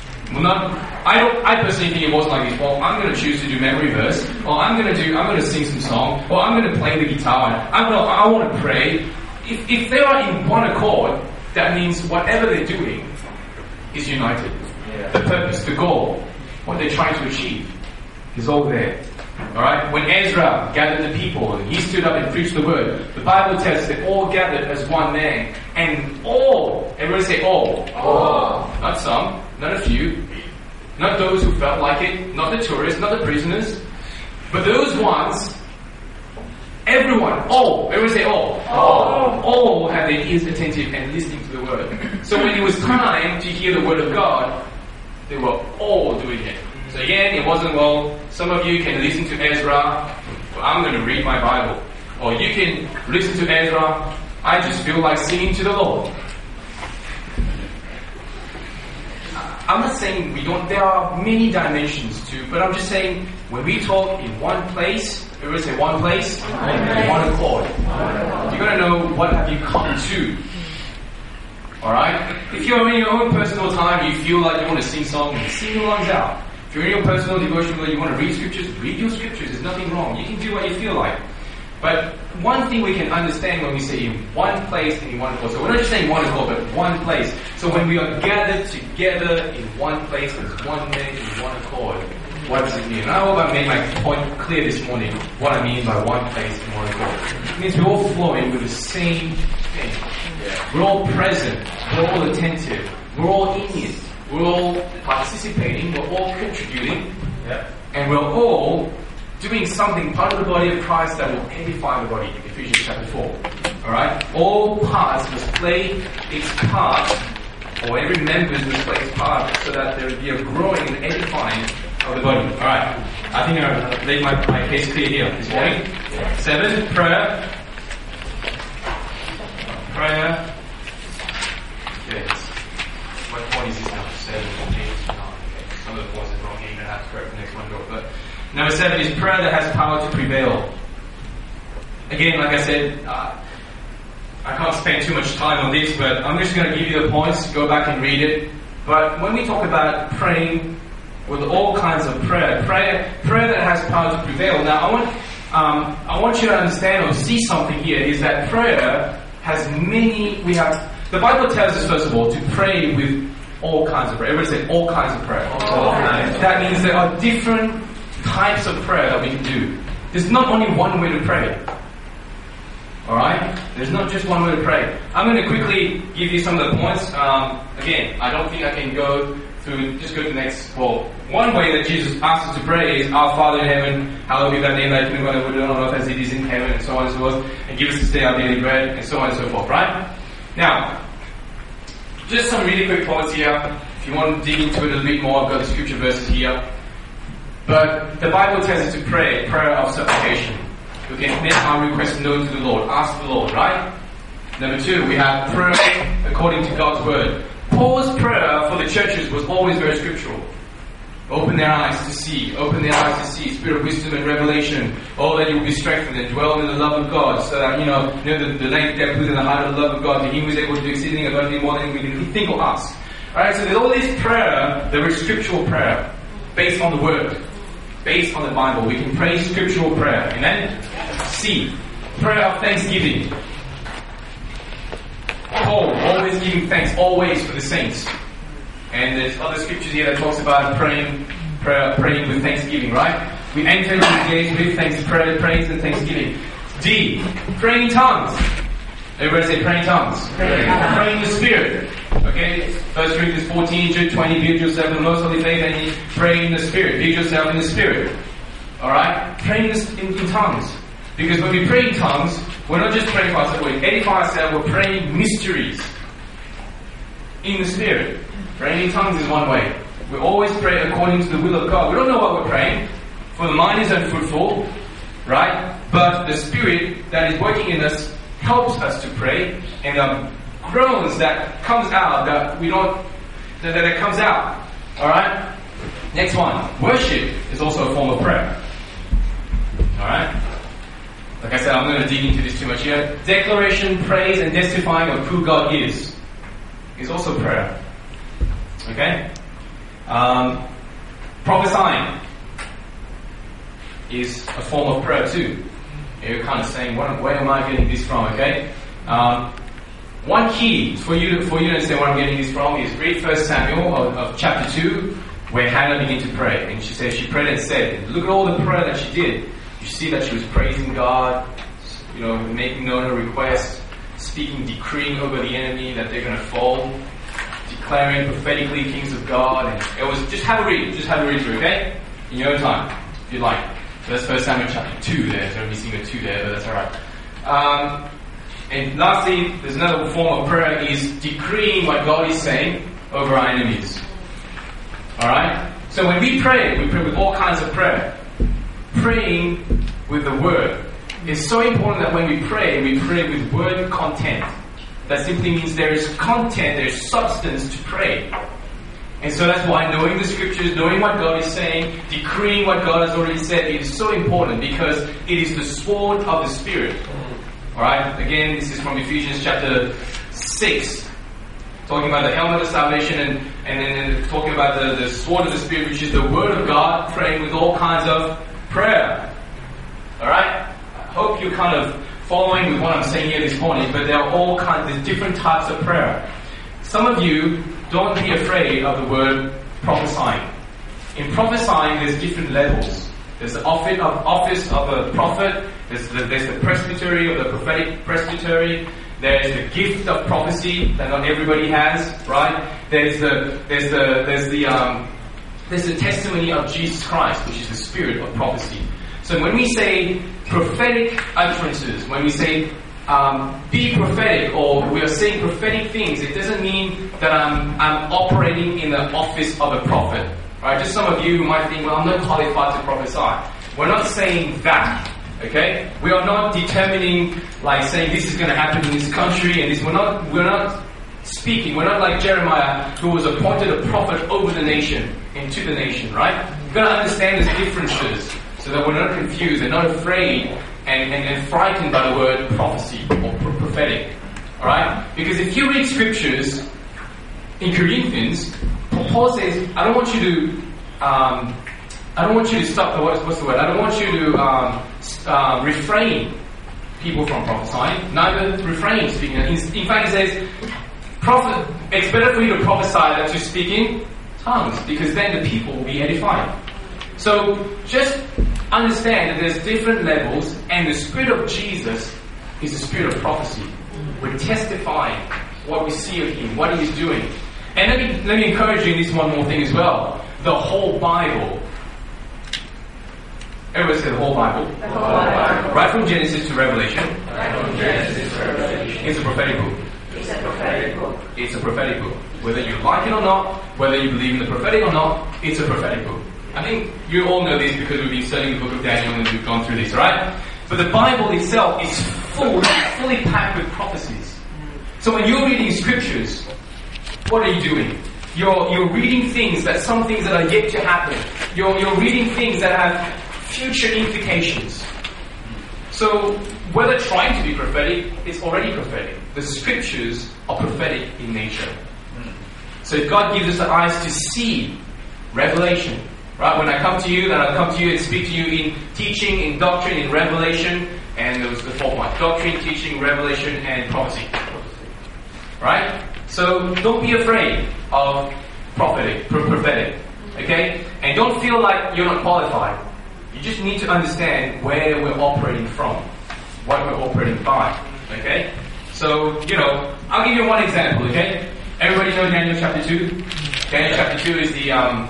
I personally think it wasn't like this. Well, I'm going to choose to do memory verse, or I'm going to sing some song, or I'm going to play the guitar. I want to pray. If they are in one accord, that means whatever they're doing is united. The purpose, the goal, what they're trying to achieve is all there. Alright? When Ezra gathered the people and he stood up and preached the word, the Bible tells us they all gathered as one man. And all, everyone say all. All. Not some, not a few. Not those who felt like it, not the tourists, not the prisoners. But those ones, everyone, all. Everyone say all. All had their ears attentive and listening to the word. So when it was time to hear the word of God, they were all doing it. So again, it wasn't, well, some of you can listen to Ezra, well, I'm going to read my Bible. Or you can listen to Ezra, I just feel like singing to the Lord. I'm not saying we don't, there are many dimensions too, but I'm just saying when we talk in one place, everybody say one place, one accord. You've got to know what have you come to. Alright? If you're in your own personal time, you feel like you want to sing songs, sing your lungs out. If you're in your personal devotion where you want to read scriptures, read your scriptures. There's nothing wrong. You can do what you feel like. But one thing we can understand when we say in one place and in one accord. So we're not just saying one accord, but one place. So when we are gathered together in one place as one man in one accord, what does it mean? And I hope I made my point clear this morning, what I mean by one place and one accord. It means we're all flowing with the same thing. We're all present. We're all attentive. We're all in it. We're all participating. We're all contributing. And we're all doing something, part of the body of Christ that will edify the body. Ephesians chapter 4. Alright? All parts must play its part, or every member must play its part, so that there will be a growing and edifying of the body. Alright. I think I've laid my case clear here this morning. 7, prayer. Prayer. Okay. What point is this now? 7, 8, 9. Okay. Some of the points are wrong here. You're going to have to correct the next one. But number 7 is prayer that has power to prevail. Again, like I said, I can't spend too much time on this, but I'm just going to give you the points. Go back and read it. But when we talk about praying with all kinds of prayer that has power to prevail. Now, I want you to understand or see something here is that prayer has many. The Bible tells us first of all to pray with all kinds of prayer. Everybody say all kinds of prayer. That means there are different types of prayer that we can do. There's not only one way to pray. Alright? There's not just one way to pray. I'm going to quickly give you some of the points. Again, I don't think I can go through, just go to the next. Well, one way that Jesus asks us to pray is, Our Father in heaven, hallowed be thy name, thy kingdom come, on earth as it is in heaven, and so on and so forth, and give us this day our daily bread, and so on and so forth, right? Now, just some really quick points here. If you want to dig into it a little bit more, I've got the scripture verses here. But the Bible tells us to pray, prayer of supplication. We can make our requests known to the Lord. Ask the Lord, right? Number 2, we have prayer according to God's word. Paul's prayer for the churches was always very scriptural. Open their eyes to see. Open their eyes to see. Spirit of wisdom and revelation. Oh, that you will be strengthened and dwell in the love of God. So that, the length, depth, width, and the height of the love of God. To Him who is able to do exceedingly abundantly more than we can think or ask. Alright, so there's all this prayer, there is scriptural prayer. Based on the word. Based on the Bible. We can pray scriptural prayer. Amen? C. Prayer of thanksgiving. Paul, always giving thanks, always for the saints. And there's other scriptures here that talks about praying with thanksgiving, right? We enter into the gates with thanks, praise and thanksgiving. D. Praying in tongues. Everybody say praying in tongues. Praying in the Spirit. Okay? 1 Corinthians 14, 20, build yourself in the most holy faith and pray in the Spirit. Build yourself in the Spirit. Alright? Praying in tongues. Because when we pray in tongues, we're not just praying for ourselves, we edify ourselves, we're praying mysteries in the Spirit. Praying in tongues is one way. We always pray according to the will of God. We don't know what we're praying, for the mind is unfruitful, right? But the Spirit that is working in us helps us to pray, and the groans that comes out, that comes out. Alright? Next one. Worship is also a form of prayer. Alright? Like I said, I'm not going to dig into this too much here. Declaration, praise, and testifying of who God is also prayer. Okay? Prophesying is a form of prayer too. You're kind of saying, where am I getting this from? Okay? One key for you to understand where I'm getting this from is read 1 Samuel of chapter 2 where Hannah began to pray. And she said, she prayed and said, look at all the prayer that she did. You see that she was praising God, making known her requests, speaking, decreeing over the enemy that they're going to fall, declaring prophetically kings of God. And it was, just have a read through, okay? In your own time, if you'd like. So that's 1 Samuel chapter 2 there. Don't be seeing a 2 there, but that's alright. And lastly, there's another form of prayer is decreeing what God is saying over our enemies. Alright? So when we pray with all kinds of prayer. Praying with the word. It's so important that when we pray with word content. That simply means there is content, there is substance to pray. And so that's why knowing the scriptures, knowing what God is saying, decreeing what God has already said, it is so important because it is the sword of the Spirit. Alright, again, this is from Ephesians chapter 6, talking about the helmet of salvation and then talking about the sword of the Spirit, which is the Word of God, praying with all kinds of prayer. Alright, I hope you're kind of following with what I'm saying here this morning, but there are all kinds of different types of prayer. Some of you, don't be afraid of the word prophesying. In prophesying, there's different levels. There's the office of a prophet. There's the presbytery of the prophetic presbytery. There's the gift of prophecy that not everybody has, right? There's the testimony of Jesus Christ, which is the spirit of prophecy. So when we say prophetic utterances, when we say be prophetic, or we are saying prophetic things, it doesn't mean that I'm operating in the office of a prophet. Right? Just some of you who might think, well, I'm not qualified to prophesy. We're not saying that. Okay? We are not determining, like saying this is going to happen in this country and this. We're not speaking. We're not like Jeremiah, who was appointed a prophet over the nation and to the nation. Right? We've got to understand these differences so that we're not confused and not afraid and frightened by the word prophecy or prophetic. Alright? Because if you read scriptures in Corinthians, Paul says, I don't want you to stop, what's the word? I don't want you to refrain people from prophesying, neither refrain speaking. In fact, he says, it's better for you to prophesy than to speak in tongues, because then the people will be edified. So, just understand that there's different levels, and the Spirit of Jesus is the Spirit of prophecy. We're testifying what we see of Him, what He is doing. And let me encourage you in this one more thing as well. The whole Bible. Everybody say the whole Bible. The whole Bible. Right from Genesis to Revelation. It's a prophetic book. It's a prophetic book. Whether you like it or not, whether you believe in the prophetic or not, it's a prophetic book. I think you all know this because we've been studying the book of Daniel and we've gone through this, right? But the Bible itself is fully packed with prophecies. So when you're reading scriptures, what are you doing? You're reading some things that are yet to happen. You're reading things that have future implications. So whether trying to be prophetic, it's already prophetic. The scriptures are prophetic in nature. So if God gives us the eyes to see revelation, right? When I come to you, then I'll come to you and speak to you in teaching, in doctrine, in revelation, and there was the fourth one: doctrine, teaching, revelation, and prophecy. Right? So don't be afraid of prophetic. Okay? And don't feel like you're not qualified. You just need to understand where we're operating from, what we're operating by. Okay? So, I'll give you one example, okay? Everybody know Daniel chapter 2? Daniel chapter 2 is the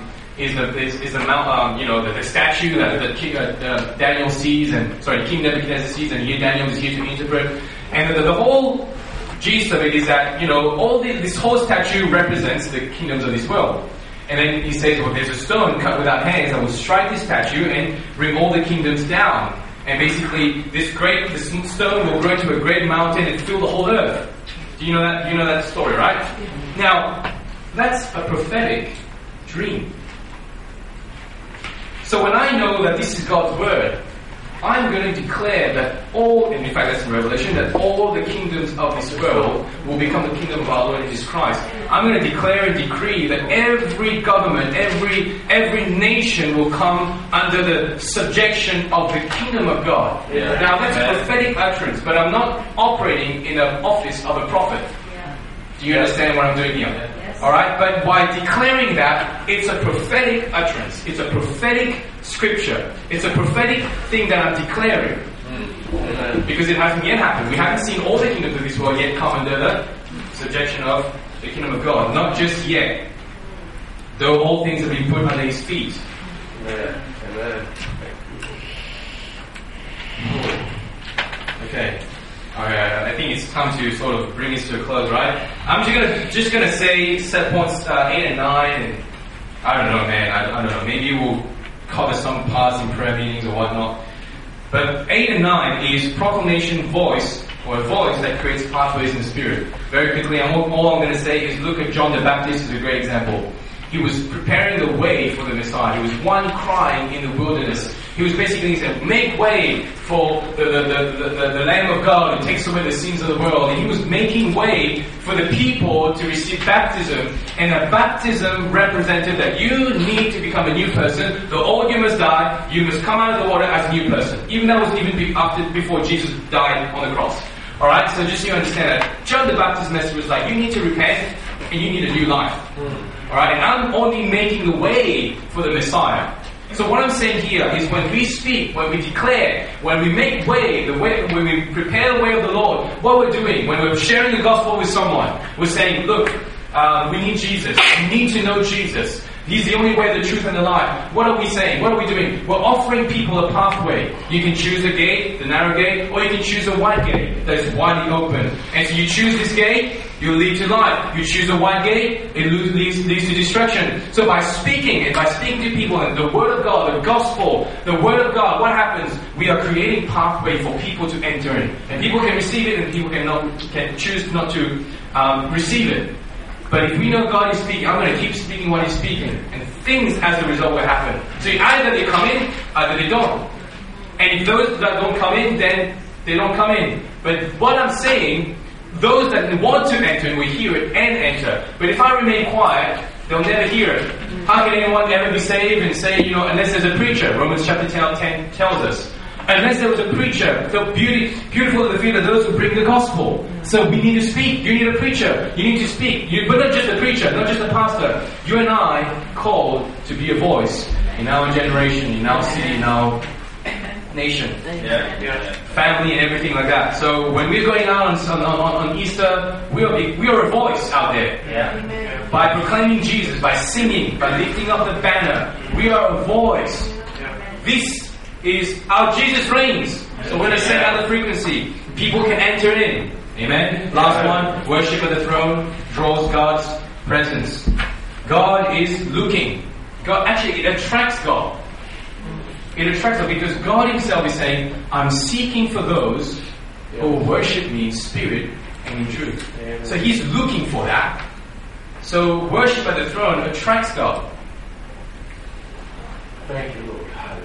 mount, the statue that Daniel sees, King Nebuchadnezzar sees, and here Daniel is here to interpret. And the whole gist of it is that, this whole statue represents the kingdoms of this world. And then he says, well, there's a stone cut without hands that will strike this statue and bring all the kingdoms down. And basically, this stone will grow into a great mountain and fill the whole earth. Do you know that? You know that story, right? Now, that's a prophetic dream. So when I know that this is God's word, I'm going to declare that in fact that's in Revelation, that all the kingdoms of this world will become the kingdom of our Lord Jesus Christ. I'm going to declare and decree that every government, every nation will come under the subjection of the kingdom of God. Yeah. Now that's a prophetic utterance, but I'm not operating in the office of a prophet. Yeah. Do you understand what I'm doing here? Yes. Alright? But by declaring that, it's a prophetic utterance. It's a prophetic scripture. It's a prophetic thing that I'm declaring. Because it hasn't yet happened. We haven't seen all the kingdoms of this world yet come under the subjection of the kingdom of God. Not just yet. Though all things have been put under his feet. Amen. Okay. Alright, I think it's time to sort of bring this to a close, right? I'm just gonna say set points 8 and 9, and I don't know, man. I don't know. Maybe we'll cover some parts in prayer meetings or whatnot. But 8 and 9 is proclamation voice, or a voice that creates pathways in the Spirit. Very quickly, all I'm going to say is look at John the Baptist as a great example. He was preparing the way for the Messiah. He was one crying in the wilderness. He was basically saying, make way for the Lamb of God who takes away the sins of the world. And he was making way for the people to receive baptism. And a baptism represented that you need to become a new person. The old you must die. You must come out of the water as a new person. Even that was before Jesus died on the cross. Alright, so just so you understand that, John the Baptist's message was like, you need to repent and you need a new life. Alright, and I'm only making the way for the Messiah. So what I'm saying here is when we speak, when we declare, when we make way, when we prepare the way of the Lord, what we're doing, when we're sharing the gospel with someone, we're saying, look, we need Jesus. You need to know Jesus. He's the only way, the truth, and the life. What are we saying? What are we doing? We're offering people a pathway. You can choose a gate, the narrow gate, or you can choose a wide gate that is widely open. And so you choose this gate, you lead to life. You choose a wide gate, it leads to destruction. So by speaking to people and the Word of God, the Gospel, the Word of God, what happens? We are creating pathway for people to enter in. And people can receive it and people can choose not to receive it. But if we know God is speaking, I'm going to keep speaking what He's speaking. And things as a result will happen. So either they come in, either they don't. And if those that don't come in, then they don't come in. But what I'm saying, those that want to enter will hear it and enter. But if I remain quiet, they'll never hear it. How can anyone ever be saved and say, unless there's a preacher? Romans chapter 10 tells us. Unless there was a preacher, so beautiful are the feet of those who bring the gospel. So we need to speak. You need a preacher. You need to speak. But not just a preacher, not just a pastor. You and I called to be a voice in our generation, in our city, in our nation, family, and everything like that. So when we're going out on Easter, we are a voice out there. By proclaiming Jesus, by singing, by lifting up the banner, we are a voice. This is our Jesus reigns. So when I send out the frequency, people can enter in. Amen. Last one, worship at the throne draws God's presence. God is looking. God actually, it attracts God. It attracts God because God Himself is saying, I'm seeking for those who will worship me in spirit and in truth. So He's looking for that. So worship at the throne attracts God. Thank you, Lord.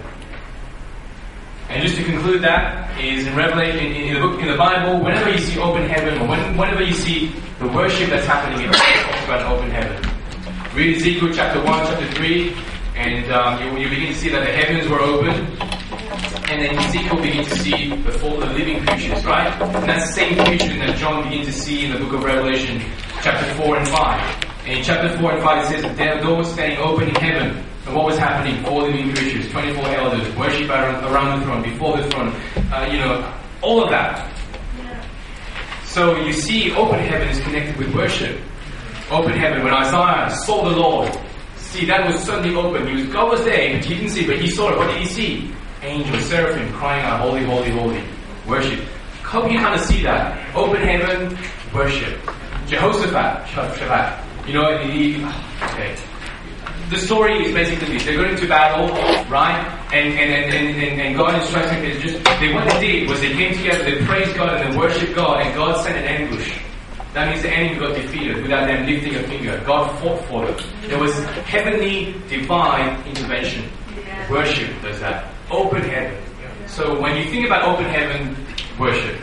And just to conclude that is in Revelation, in the Bible, whenever you see open heaven, or whenever you see the worship that's happening, it talks about open heaven. Read Ezekiel chapter 1, chapter 3, and you begin to see that the heavens were open, and then Ezekiel begins to see the living creatures, right? And that's the same creature that John begins to see in the book of Revelation, chapter 4 and 5. And in chapter 4 and 5 it says that the door was standing open in heaven. And what was happening? All living creatures, 24 elders, worship around the throne, before the throne, all of that. So you see, open heaven is connected with worship. Open heaven, when Isaiah saw the Lord, see, that was suddenly open. God was there, but he didn't see, but he saw it. What did he see? Angels, seraphim, crying out, holy, holy, holy. Worship. Hope you kind of see that. Open heaven, worship. Jehoshaphat, Shabbat. Okay. The story is basically this. They're going to battle, right? And God instructs them. What they did was they came together, they praised God and they worshipped God, and God sent an ambush. That means the enemy got defeated without them lifting a finger. God fought for them. There was heavenly, divine intervention. Worship does that. Open heaven. So when you think about open heaven, worship.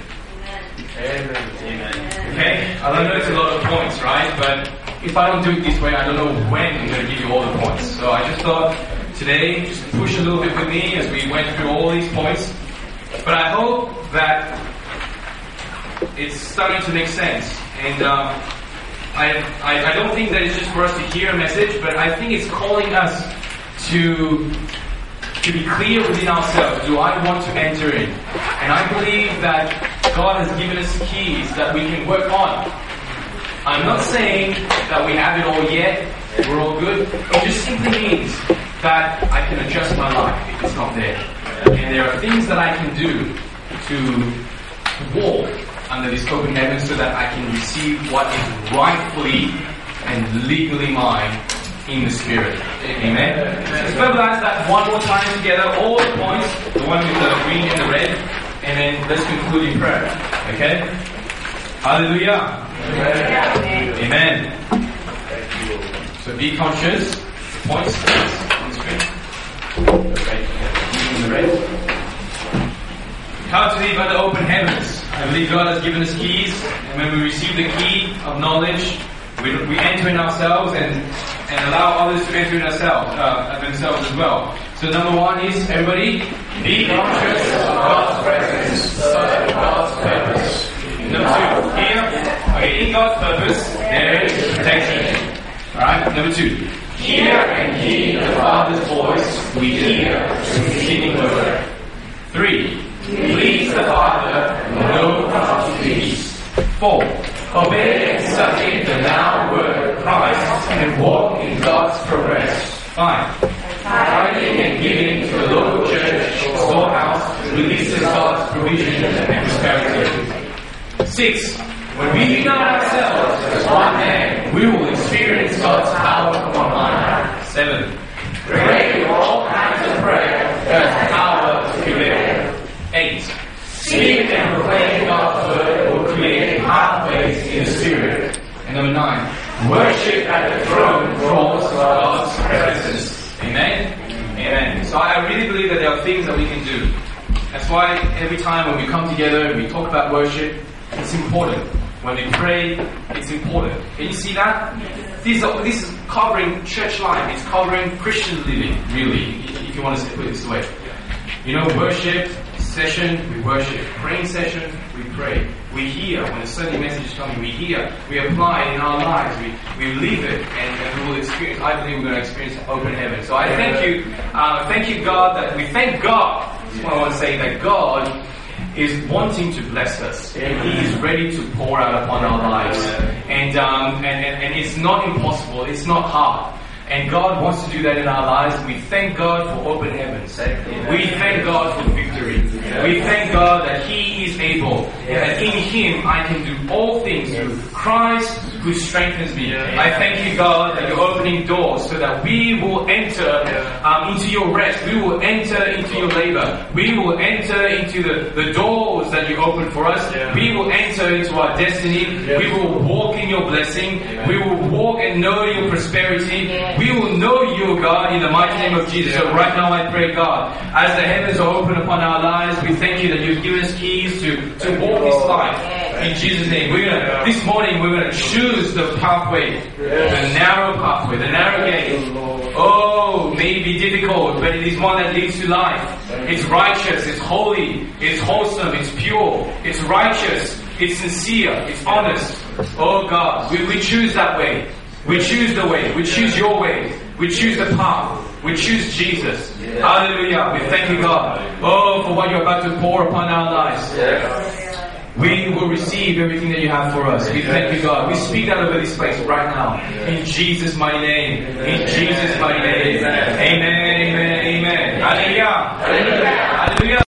Amen. Okay? I know it's a lot of points, right? But if I don't do it this way, I don't know when I'm going to give you all the points. So I just thought today, just push a little bit with me as we went through all these points. But I hope that it's starting to make sense. And I don't think that it's just for us to hear a message, but I think it's calling us to be clear within ourselves. Do I want to enter in? And I believe that God has given us keys that we can work on. I'm not saying that we have it all yet, we're all good. It just simply means that I can adjust my life if it's not there. And there are things that I can do to walk under this open heaven so that I can receive what is rightfully and legally mine in the Spirit. Amen? Let's verbalize that one more time together, all the points, the one with the green and the red, and then let's conclude in prayer. Okay? Hallelujah. Amen. So be conscious. Points on the screen. Okay. In the red. How to live under open heavens. I believe God has given us keys, and when we receive the key of knowledge, we enter in ourselves and allow others to enter in themselves as well. So number one is, everybody, be conscious of God's presence, serve God's purpose. Number two, in God's purpose, there is protection. Alright, number two, hear and heed the Father's voice, we hear through His hidden word. 3, please the Father, no craft peace. 4, obey and study the now word Christ and walk in God's progress. 5, tithing and giving to the local church storehouse releases God's provision and prosperity. 6, when we unite ourselves as one man, we will experience God's power from on high. 7, pray with all kinds of prayer, there's power to prevail. 8, speak and proclaim God's word will create pathways in the Spirit. And number 9, worship at the throne draws God's presence. Amen? Amen. So I really believe that there are things that we can do. That's why every time when we come together and we talk about worship, it's important. When we pray, it's important. Can you see that? This is covering church life. It's covering Christian living, really, if you want to put it this way. You know, worship session, we worship. Praying session, we pray. We hear. When a Sunday message is coming, we hear. We apply it in our lives. We live it, and we will experience, I believe we're going to experience open heaven. So I thank you God, that we thank God. That's what I want to say, that God is wanting to bless us. And He is ready to pour out upon our lives. And it's not impossible. It's not hard. And God wants to do that in our lives. We thank God for open heavens. We thank God for victory. We thank God that He is able. And in Him I can do all things through Christ who strengthens me. I thank you, God, that you're opening doors so that we will enter into your rest. We will enter into your labor. We will enter into the doors that you open for us. We will enter into our destiny. We will walk in your blessing. We will walk and know your prosperity. We will know you, God, in the mighty name of Jesus. So right now I pray, God, as the heavens are open upon our lives, we thank you that you've given us keys to walk this life. In Jesus' name. This morning we're going to choose the pathway, the narrow pathway, the narrow gate. Oh, it may be difficult, but it is one that leads to life. It's righteous, it's holy, it's wholesome, it's pure, it's righteous, it's sincere, it's honest. Oh God, we choose that way. We choose the way. We choose your way. We choose the path. We choose Jesus. Hallelujah. We thank you, God. Oh, for what you're about to pour upon our lives. We will receive everything that you have for us. We thank you, God. We speak that over this place right now. In Jesus' mighty name. In Jesus' mighty name. Amen, amen, amen. Hallelujah. Hallelujah.